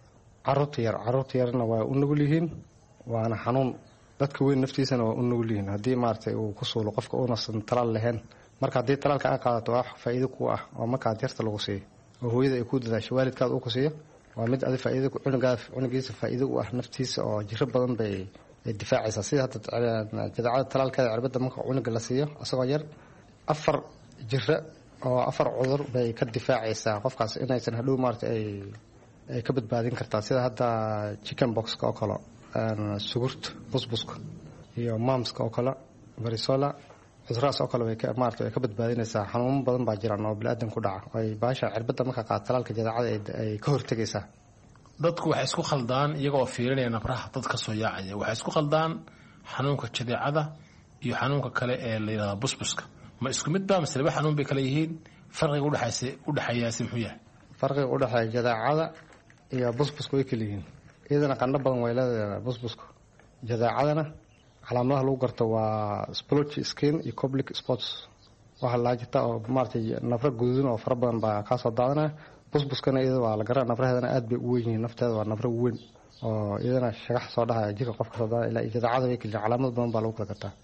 caruurta yarna waa u nugul yihiin, waana xanuun. dadka weyn naftiisana waa u nugul yihiin haddii maaragtay uu ku suulo qofka uunasan talaal lahayn. marka haddii talaalka aad qaadato waa faa'iido ku ah oo markaad yarta lagu siiyo oo hooyada ay ku dadaasho waalidkaada uu ku siiyo, waa mid adi faa'iido cunugiisa faa'iido u ah naftiisa oo jiro badan bay difaacaysaa. sida hadda jadeecada talaalkeeda cirbada marka cunuga la siiyo asagoo yar 4 jiro oo 4 cudur bay ka difaacaysaa qofkaas inaysan hadhow maaragtay ay ka badbaadin kartaa. sida hadda chicken box oo kale, sugurta, busbuska iyo mumska oo kale, varicella, cuduradaas oo kale way ka badbaadinaysaa. xanuuno badan baa jiraan oo bini'aadan ku dhaca ay baasha cirbada marka qaad talaalka jadeecada ay ka hortagaysaa. dadku waxay isku khaldaan iyagoo fiirinaya nabraha dad ka soo yaacaya, waxay isku khaldaan xanuunka jadeecada iyo xanuunka kale ee la yidhahdo busbuska. ma isku mid baa mise laba xanuun bay kala yihiin? farqiga udhexeeyaasi muxuu yahay? farqiga udhexeeya jadeecada iyo busbuska way kala yihiin. iyadana qandho badan way leedahay busbuska. jadeecadana calaamadaha lagu garto waa splotchy skin iyo coblic spots, waxa la jirta oo maartay nafra gududan oo fara badan baa ka soo daadanaya. busbuskana iyada waa la garaa, nafraheedana aad bay u weyn yihiin, nafteeda waa nafra weyn oo iyadana shagax soo dhahaya jirka qofka soo daadana. ilaa jadeecada way kala calaamad badan baa lagu kala gartaa.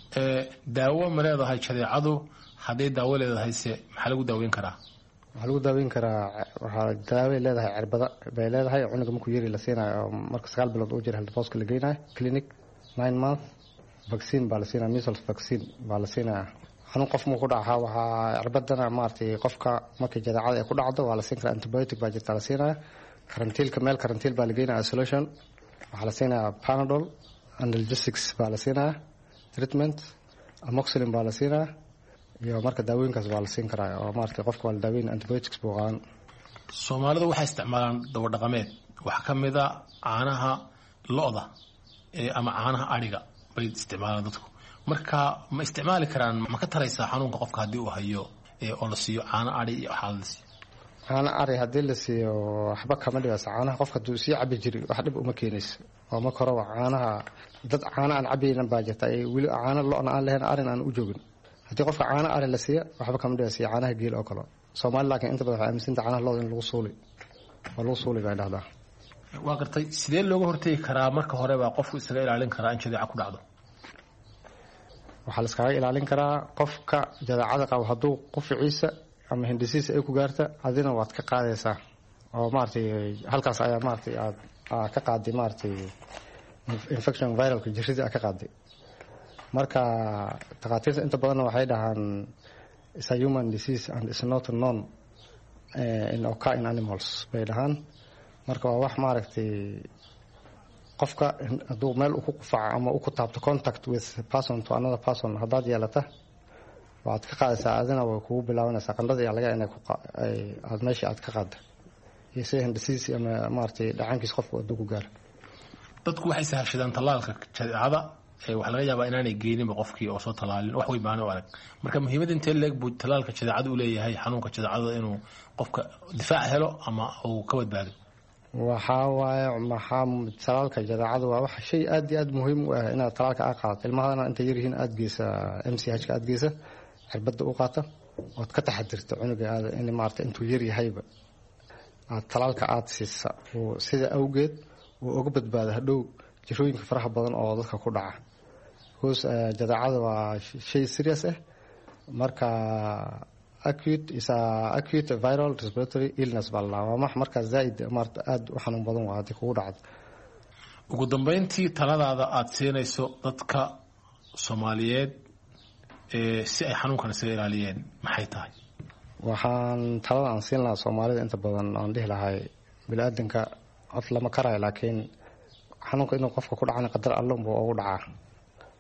daawo ma leedahay jadeecadu? hadday daawo leedahay se maxaa lagu daaweyn karaa? waxaa lagu daaweyn karaa, waxaa daaway leedahay cirbada bay leedahay. cunuga markuu yari la siinayo marka 9 bilood uu jira healthpost la geynayo clinic 9 month vaccine baa la siinaya, measles vaccine baa la siinaya. xanuun qof mu ku dhaca waxaa cirbadana maartay qofka markay jadeecada ay ku dhacdo waa la siin karaa antibiotic baa jirta la siinaya. karantiilka meel karantiil baa la geynaya isolation, waxaa la siinaya Panadol, analgesics baa la siinaya, treatment amoxicillin baa la siinaya iyo marka daawooyinkaas baa la siin karaa oo maartay qofka waa la daaweyn antibiotics buu qaadan. Soomaalidu waxay isticmaalaan dawo dhaqameed wax ka mid ah caanaha lo'da ama caanaha ariga bay isticmaalaan dadku. marka ma isticmaali karaan, ma ka taraysaa xanuunka qofka haddii uu hayo oo la siiyo caano ari iyo waxa la siiyo? caano ari haddii la siiyo waxba kama dhibaysa. caanaha qofka hadduu sii cabi jiray wax dhib uma keenayso. oo marka hore caanaha dad caano aan cabaynan baa jirta, weli caano lo'na aan lahayn arin aan u joogin. haddii qofka caano ari la siiyo waxba kama dhibaysa caanaha geel oo kale. Soomaali laakiin inta badan waxay aaminsan tahay caanaha lo'da in lagu suuli bay dhahdaa. waa gartay. sidee looga hortagi karaa marka hore baa qofku isaga ilaalin karaa in jadeeca ku dhacdo? waxaa la iskaga ilaalin karaa qofka jadeecada qabo hadduu quficiisa ama hindisiisa ay ku gaarta adina waad ka qaadaysaa oo maartay halkaas ayaa maartay aad ka qaaday maartay infection viralka jirida ka qaaday. marka takhaatiirta inta badan waxay dhahaan is a human disease and is not known in occur in animals bay dhahaan. marka waa wax maaragtay qofka hadduu meel ku qufaco ama ku taabto contact with person to another person haddaad yeelata waad ka qaadaysaa adina way kugu bilaabanaysaa qandhada iyo laga inay aad meesha aad ka qaadda iyo sida hindisiis ama maaragtay dhacaankiis qofku hadduu ku gaaro. dadku waxay sahashadaan tallaalka jadeecada, waxa laga yaabaa inaanay geeninba qofkii oo soo tallaalin wax way baana u arag. marka muhiimadda intee leeg buu tallaalka jadeecada u leeyahay xanuunka jadeecada inuu qofka difaac helo ama uu ka badbaado? waxaa waaye talaalka jadeecada waa wax shay aad iyo aad muhiim u ah inaad talaalka aad qaadato. ilmahadana intay yaryihiin aad geysa MCH aad geysa cirbada u qaata ood ka taxadirta cunuga aad in maartay intuu yar yahayba aad talaalka aad siisa oo sida awgeed uu uga badbaado hadhow jirooyinka faraha badan oo dadka ku dhaca. hoos jadeecada waa shay serious ah. marka acute viral respiratory illness baa la waa marka zaaid maarta aad u xanuun badan waa hadii kugu dhacdo. ugu dambeyntii taladaada aad siinayso dadka Soomaaliyeed si ay xanuunkan isaga ilaaliyeen maxay tahay? waxaan talada aan siin lahaa Soomaalida inta badan aan dhihi lahay bilaadanka cod lama karayo, laakiin xanuunka inuu qofka ku dhacana qadar Alle buu ugu dhacaa.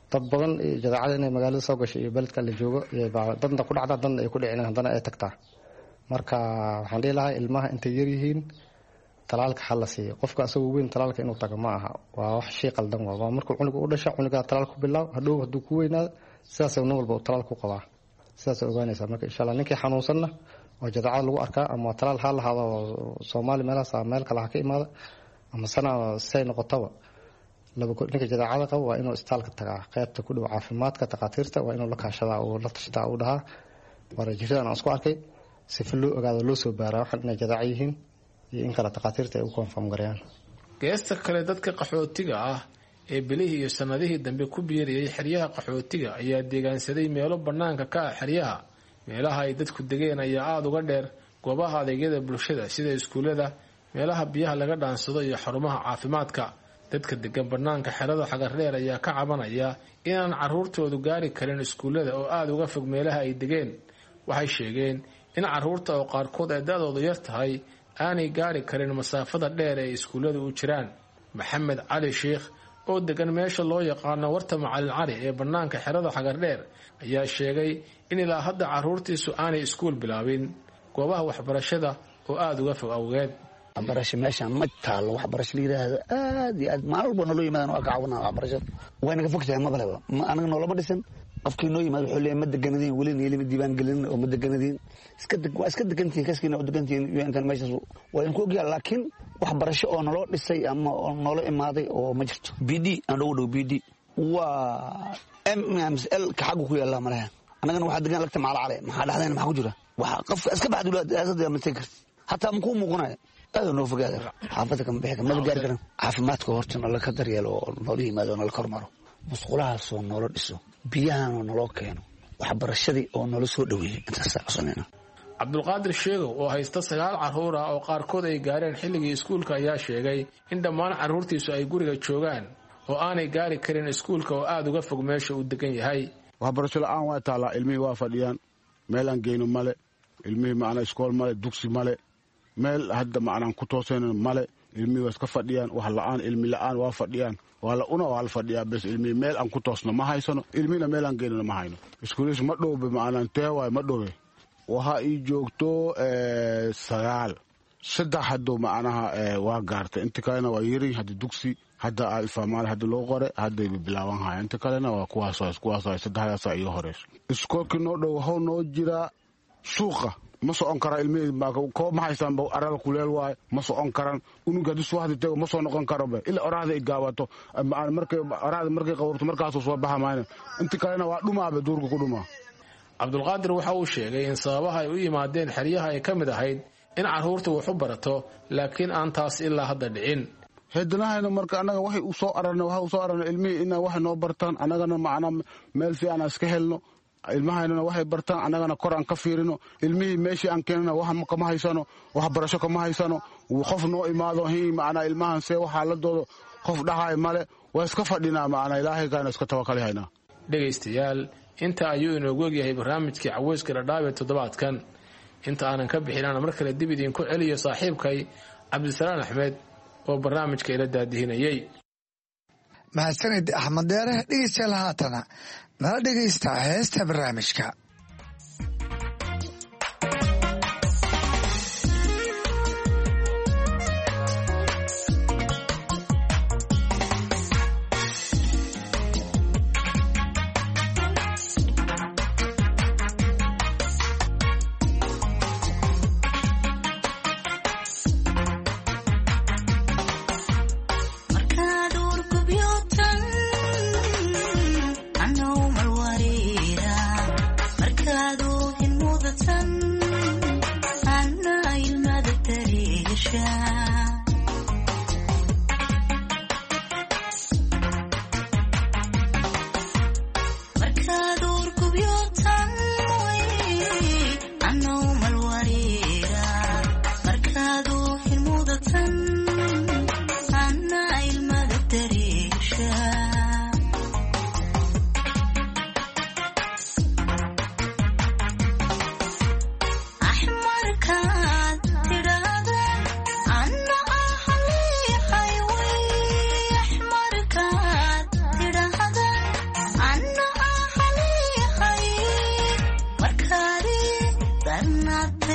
dad badan jadeecada inay magaalada soo gashay iyo beledka la joogo dadna ku dhacda dadna ay ku dhicin haddana ay tagtaa marka waxaan dhihi lahaa ilmaha intay yar yihiin talaalka xal la siiyo qofka asagoo weyn talaalka inuu tago ma aha waa wax shay qaldan waa markuu cunuga u dhasha cunuga talaal ku bilaaw hadhow hadduu ku weynaado sidaas nin walba uu talaal ku qabaa sidaas ogaanaysaa marka insha Allah ninkii xanuunsanna oo jadeecada lagu arkaa ama talaal ha lahaado Soomaali meelahaas meel kale ha ka imaado ama sana say noqotaba ninka jadeecada qaba waa inuu istaalka tagaa qaybta ku dhow caafimaadka takhaatiirta waa inuu la kaashadaa oo la tashtaa uu dhahaa warajiradan aan isku arkay si loo ogaado loo soo baaraa waxaan inay jadeeco yihiin iyo in kala takhaatiirta ay u confirm gareeyaan geesta kale dadka qaxootiga ah ee bilihii iyo sanadihii dambe ku biiriyay xeryaha qaxootiga ayaa deegaansaday meelo bannaanka ka ah xeryaha meelaha ay dadku degeen ayaa aada uga dheer goobaha adeegyada bulshada sida iskuullada meelaha biyaha laga dhaansado iyo xarumaha caafimaadka dadka degan bannaanka xerada Xagardheer ayaa ka cabanaya inaan carruurtoodu gaari karin iskuullada oo aada uga fog meelaha ay degeen waxay sheegeen in carruurta oo qaarkood ay da'doodu yar tahay aanay gaari karin masaafada dheer ee iskuulladu u jiraan maxamed cali sheekh oo degan meesha loo yaqaano warta macalin cali ee bannaanka xerada Xagardheer ayaa sheegay in ilaa hadda carruurtiisu aanay iskuul bilaabin goobaha waxbarashada oo aada uga fog awgeed waxbarasho meeshaan ma taalo waxbarasho la yiraahdo aad iyo aad maalin walba naloo yimaadaan waa ka caawinaa waxbarashada way naga fogtahay maqleba anaga noolama dhisan qofkii noo yimaado wuxuu leeyahay ma deganadiin weli niilima diiwaan gelin oo ma deganadiin waa iska degantihiin kaskiina oo degantihiin intan meeshaas waa idinku ogyahay laakiin waxbarasho oo naloo dhisay ama oo noola imaaday oo ma jirto BD aan ugu dhow BD waa MMSL ka xagu ku yaala malaha annagana waxaa degan lagta macal cale maxaa dhaxdayna maxaa ku jira waxa qofka iska baxdu aasada ma tagi kartid hataa ma ku muuqanayo aad noo fogaada xaafadda kan bixi ma gaar garan caafimaadka horta la ka daryeelo oo nool yimaado la kormaro musqulahaas oo nolol dhiso biyahan oo nolol keeno waxbarashadii oo nolol soo dhaweeyay intaas saacsanayna Cabdulqaadir Sheego oo haysta 9 carruur ah oo qaarkood ay gaareen xilligii iskuulka ayaa sheegay in dhammaan carruurtiisu ay guriga joogaan oo aanay gaari karin iskuulka oo aad uga fog meesha uu degan yahay waxbarasho la'aan waa taala ilmihii waa fadhiyaan meel aan geyno male ilmihii macna iskool male dugsi male meel hadda macnaan ku toosayno male ilmihii waa iska fadhiyaan wax la'aan ilmi la'aan waa fadhiyaan waa la una waa la fadhiyaa bes ilmihii meel aan ku toosno ma haysano ilmihina meel aan geynona ma hayno iskuuliis ma dhowbe macnaan teewaay ma dhowe waxa ii joogto 9 saddex hadduu macnaha waa gaartay inta kalena waa yiri hadda dugsi hadda alfamaal hadda loo qore hadda bilaaban haya inta kalena waa kuwaas saddexdaas iyo horeys iskoolkii noo dhow waxa noo jira suuqa ma socon kara ilmihii koob ma haystaan aral kuleel waay ma socon karan unuga hadii soo hadii tago ma soo noqon karo ila oraahda ay gaawato markay qawarto markaasuu soo baxa maayna inta kalena waa dhumaaba duurka ku dhumaa Cabdulqaadir waxa uu sheegay in sababaha ay u yimaadeen xeryaha ay ka mid ahayd in carruurtu wax u barato laakiin aan taas ilaa hadda dhicin heednahayna marka anaga waxay u soo aragna ilmihii inay wax noo bartaan anagana macna meel fiican iska helno ilmahayna waxay bartaan anagana kor aan ka fiirino ilmihii meeshii aan keenana wax kama haysano waxbarasho kama haysano qof noo imaado macna ilmahan see waxaa la doodo qof dhahay male waa iska fadhinaa macna ilaahay kaana iska tawakalihayna dhegaystayaal inta ayuu inoogu ogyahay barnaamijkii caweyska dhadhaab toddobaadkan inta aanan ka bixinaan mar kale dib idinku celiyo saaxiibkay Cabdisalaan Axmed oo barnaamijka ila daadihinayay mahadsanid Axmed Deere dhegeystayaal haatana nala dhegeysta heesta barnaamijka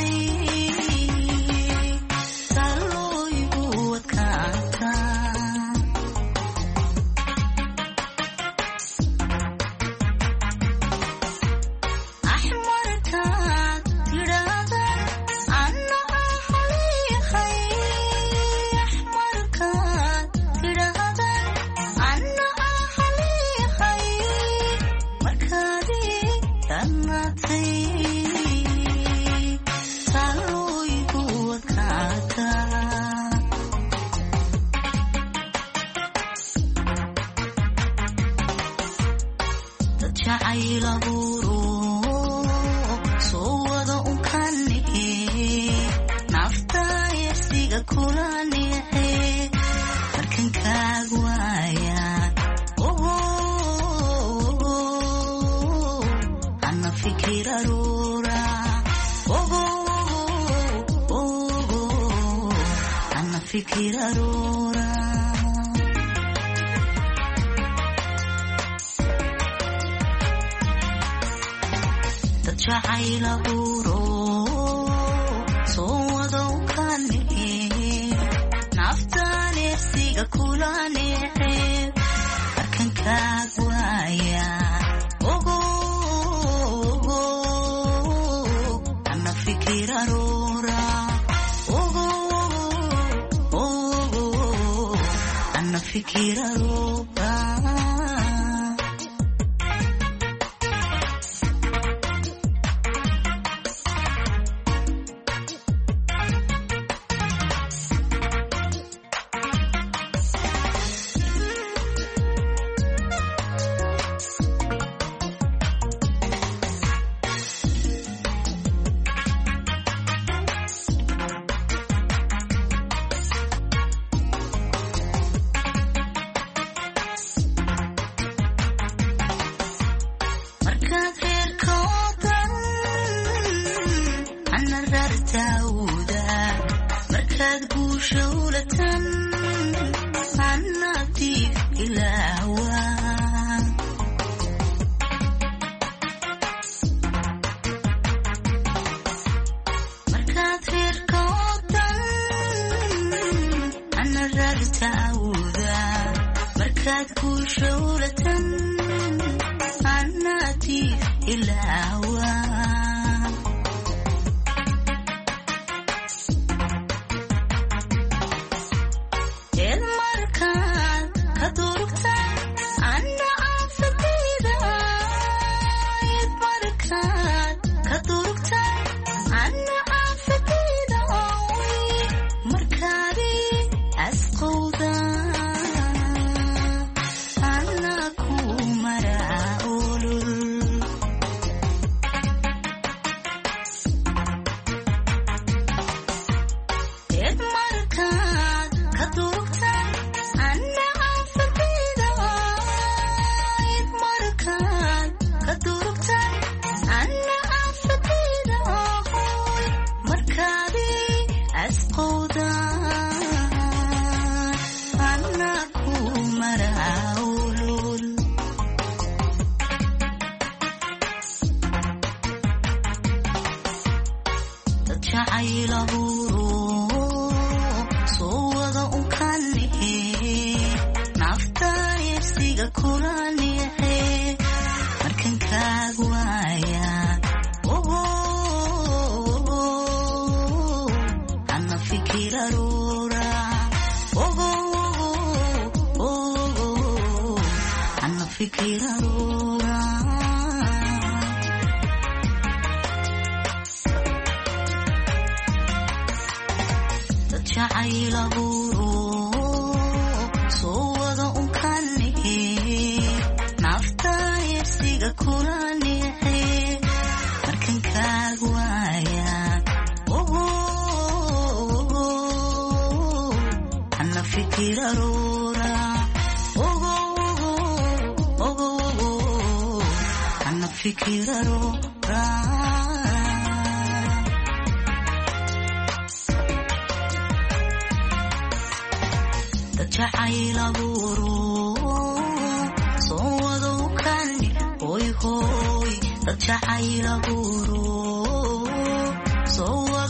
jacayl abuuro soo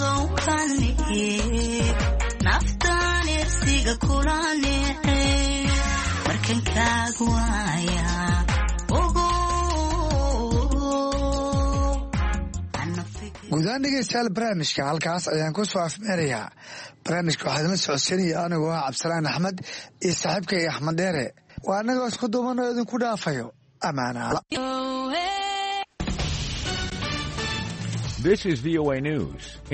nacabkii naftaan irsiga kula neecay markan kaaga waaya guud ahaan dhegeystayaal barnaamijka halkaas ayaan ku soo afmeerayaa barnaamijka waxaa idinla socodsiinaya anigoo ah cabdisalaan axmed iyo saaxiibkay axmed dheere waa annagoo isku duuban oo idinku dhaafayo ammaanaala. This is VOA News.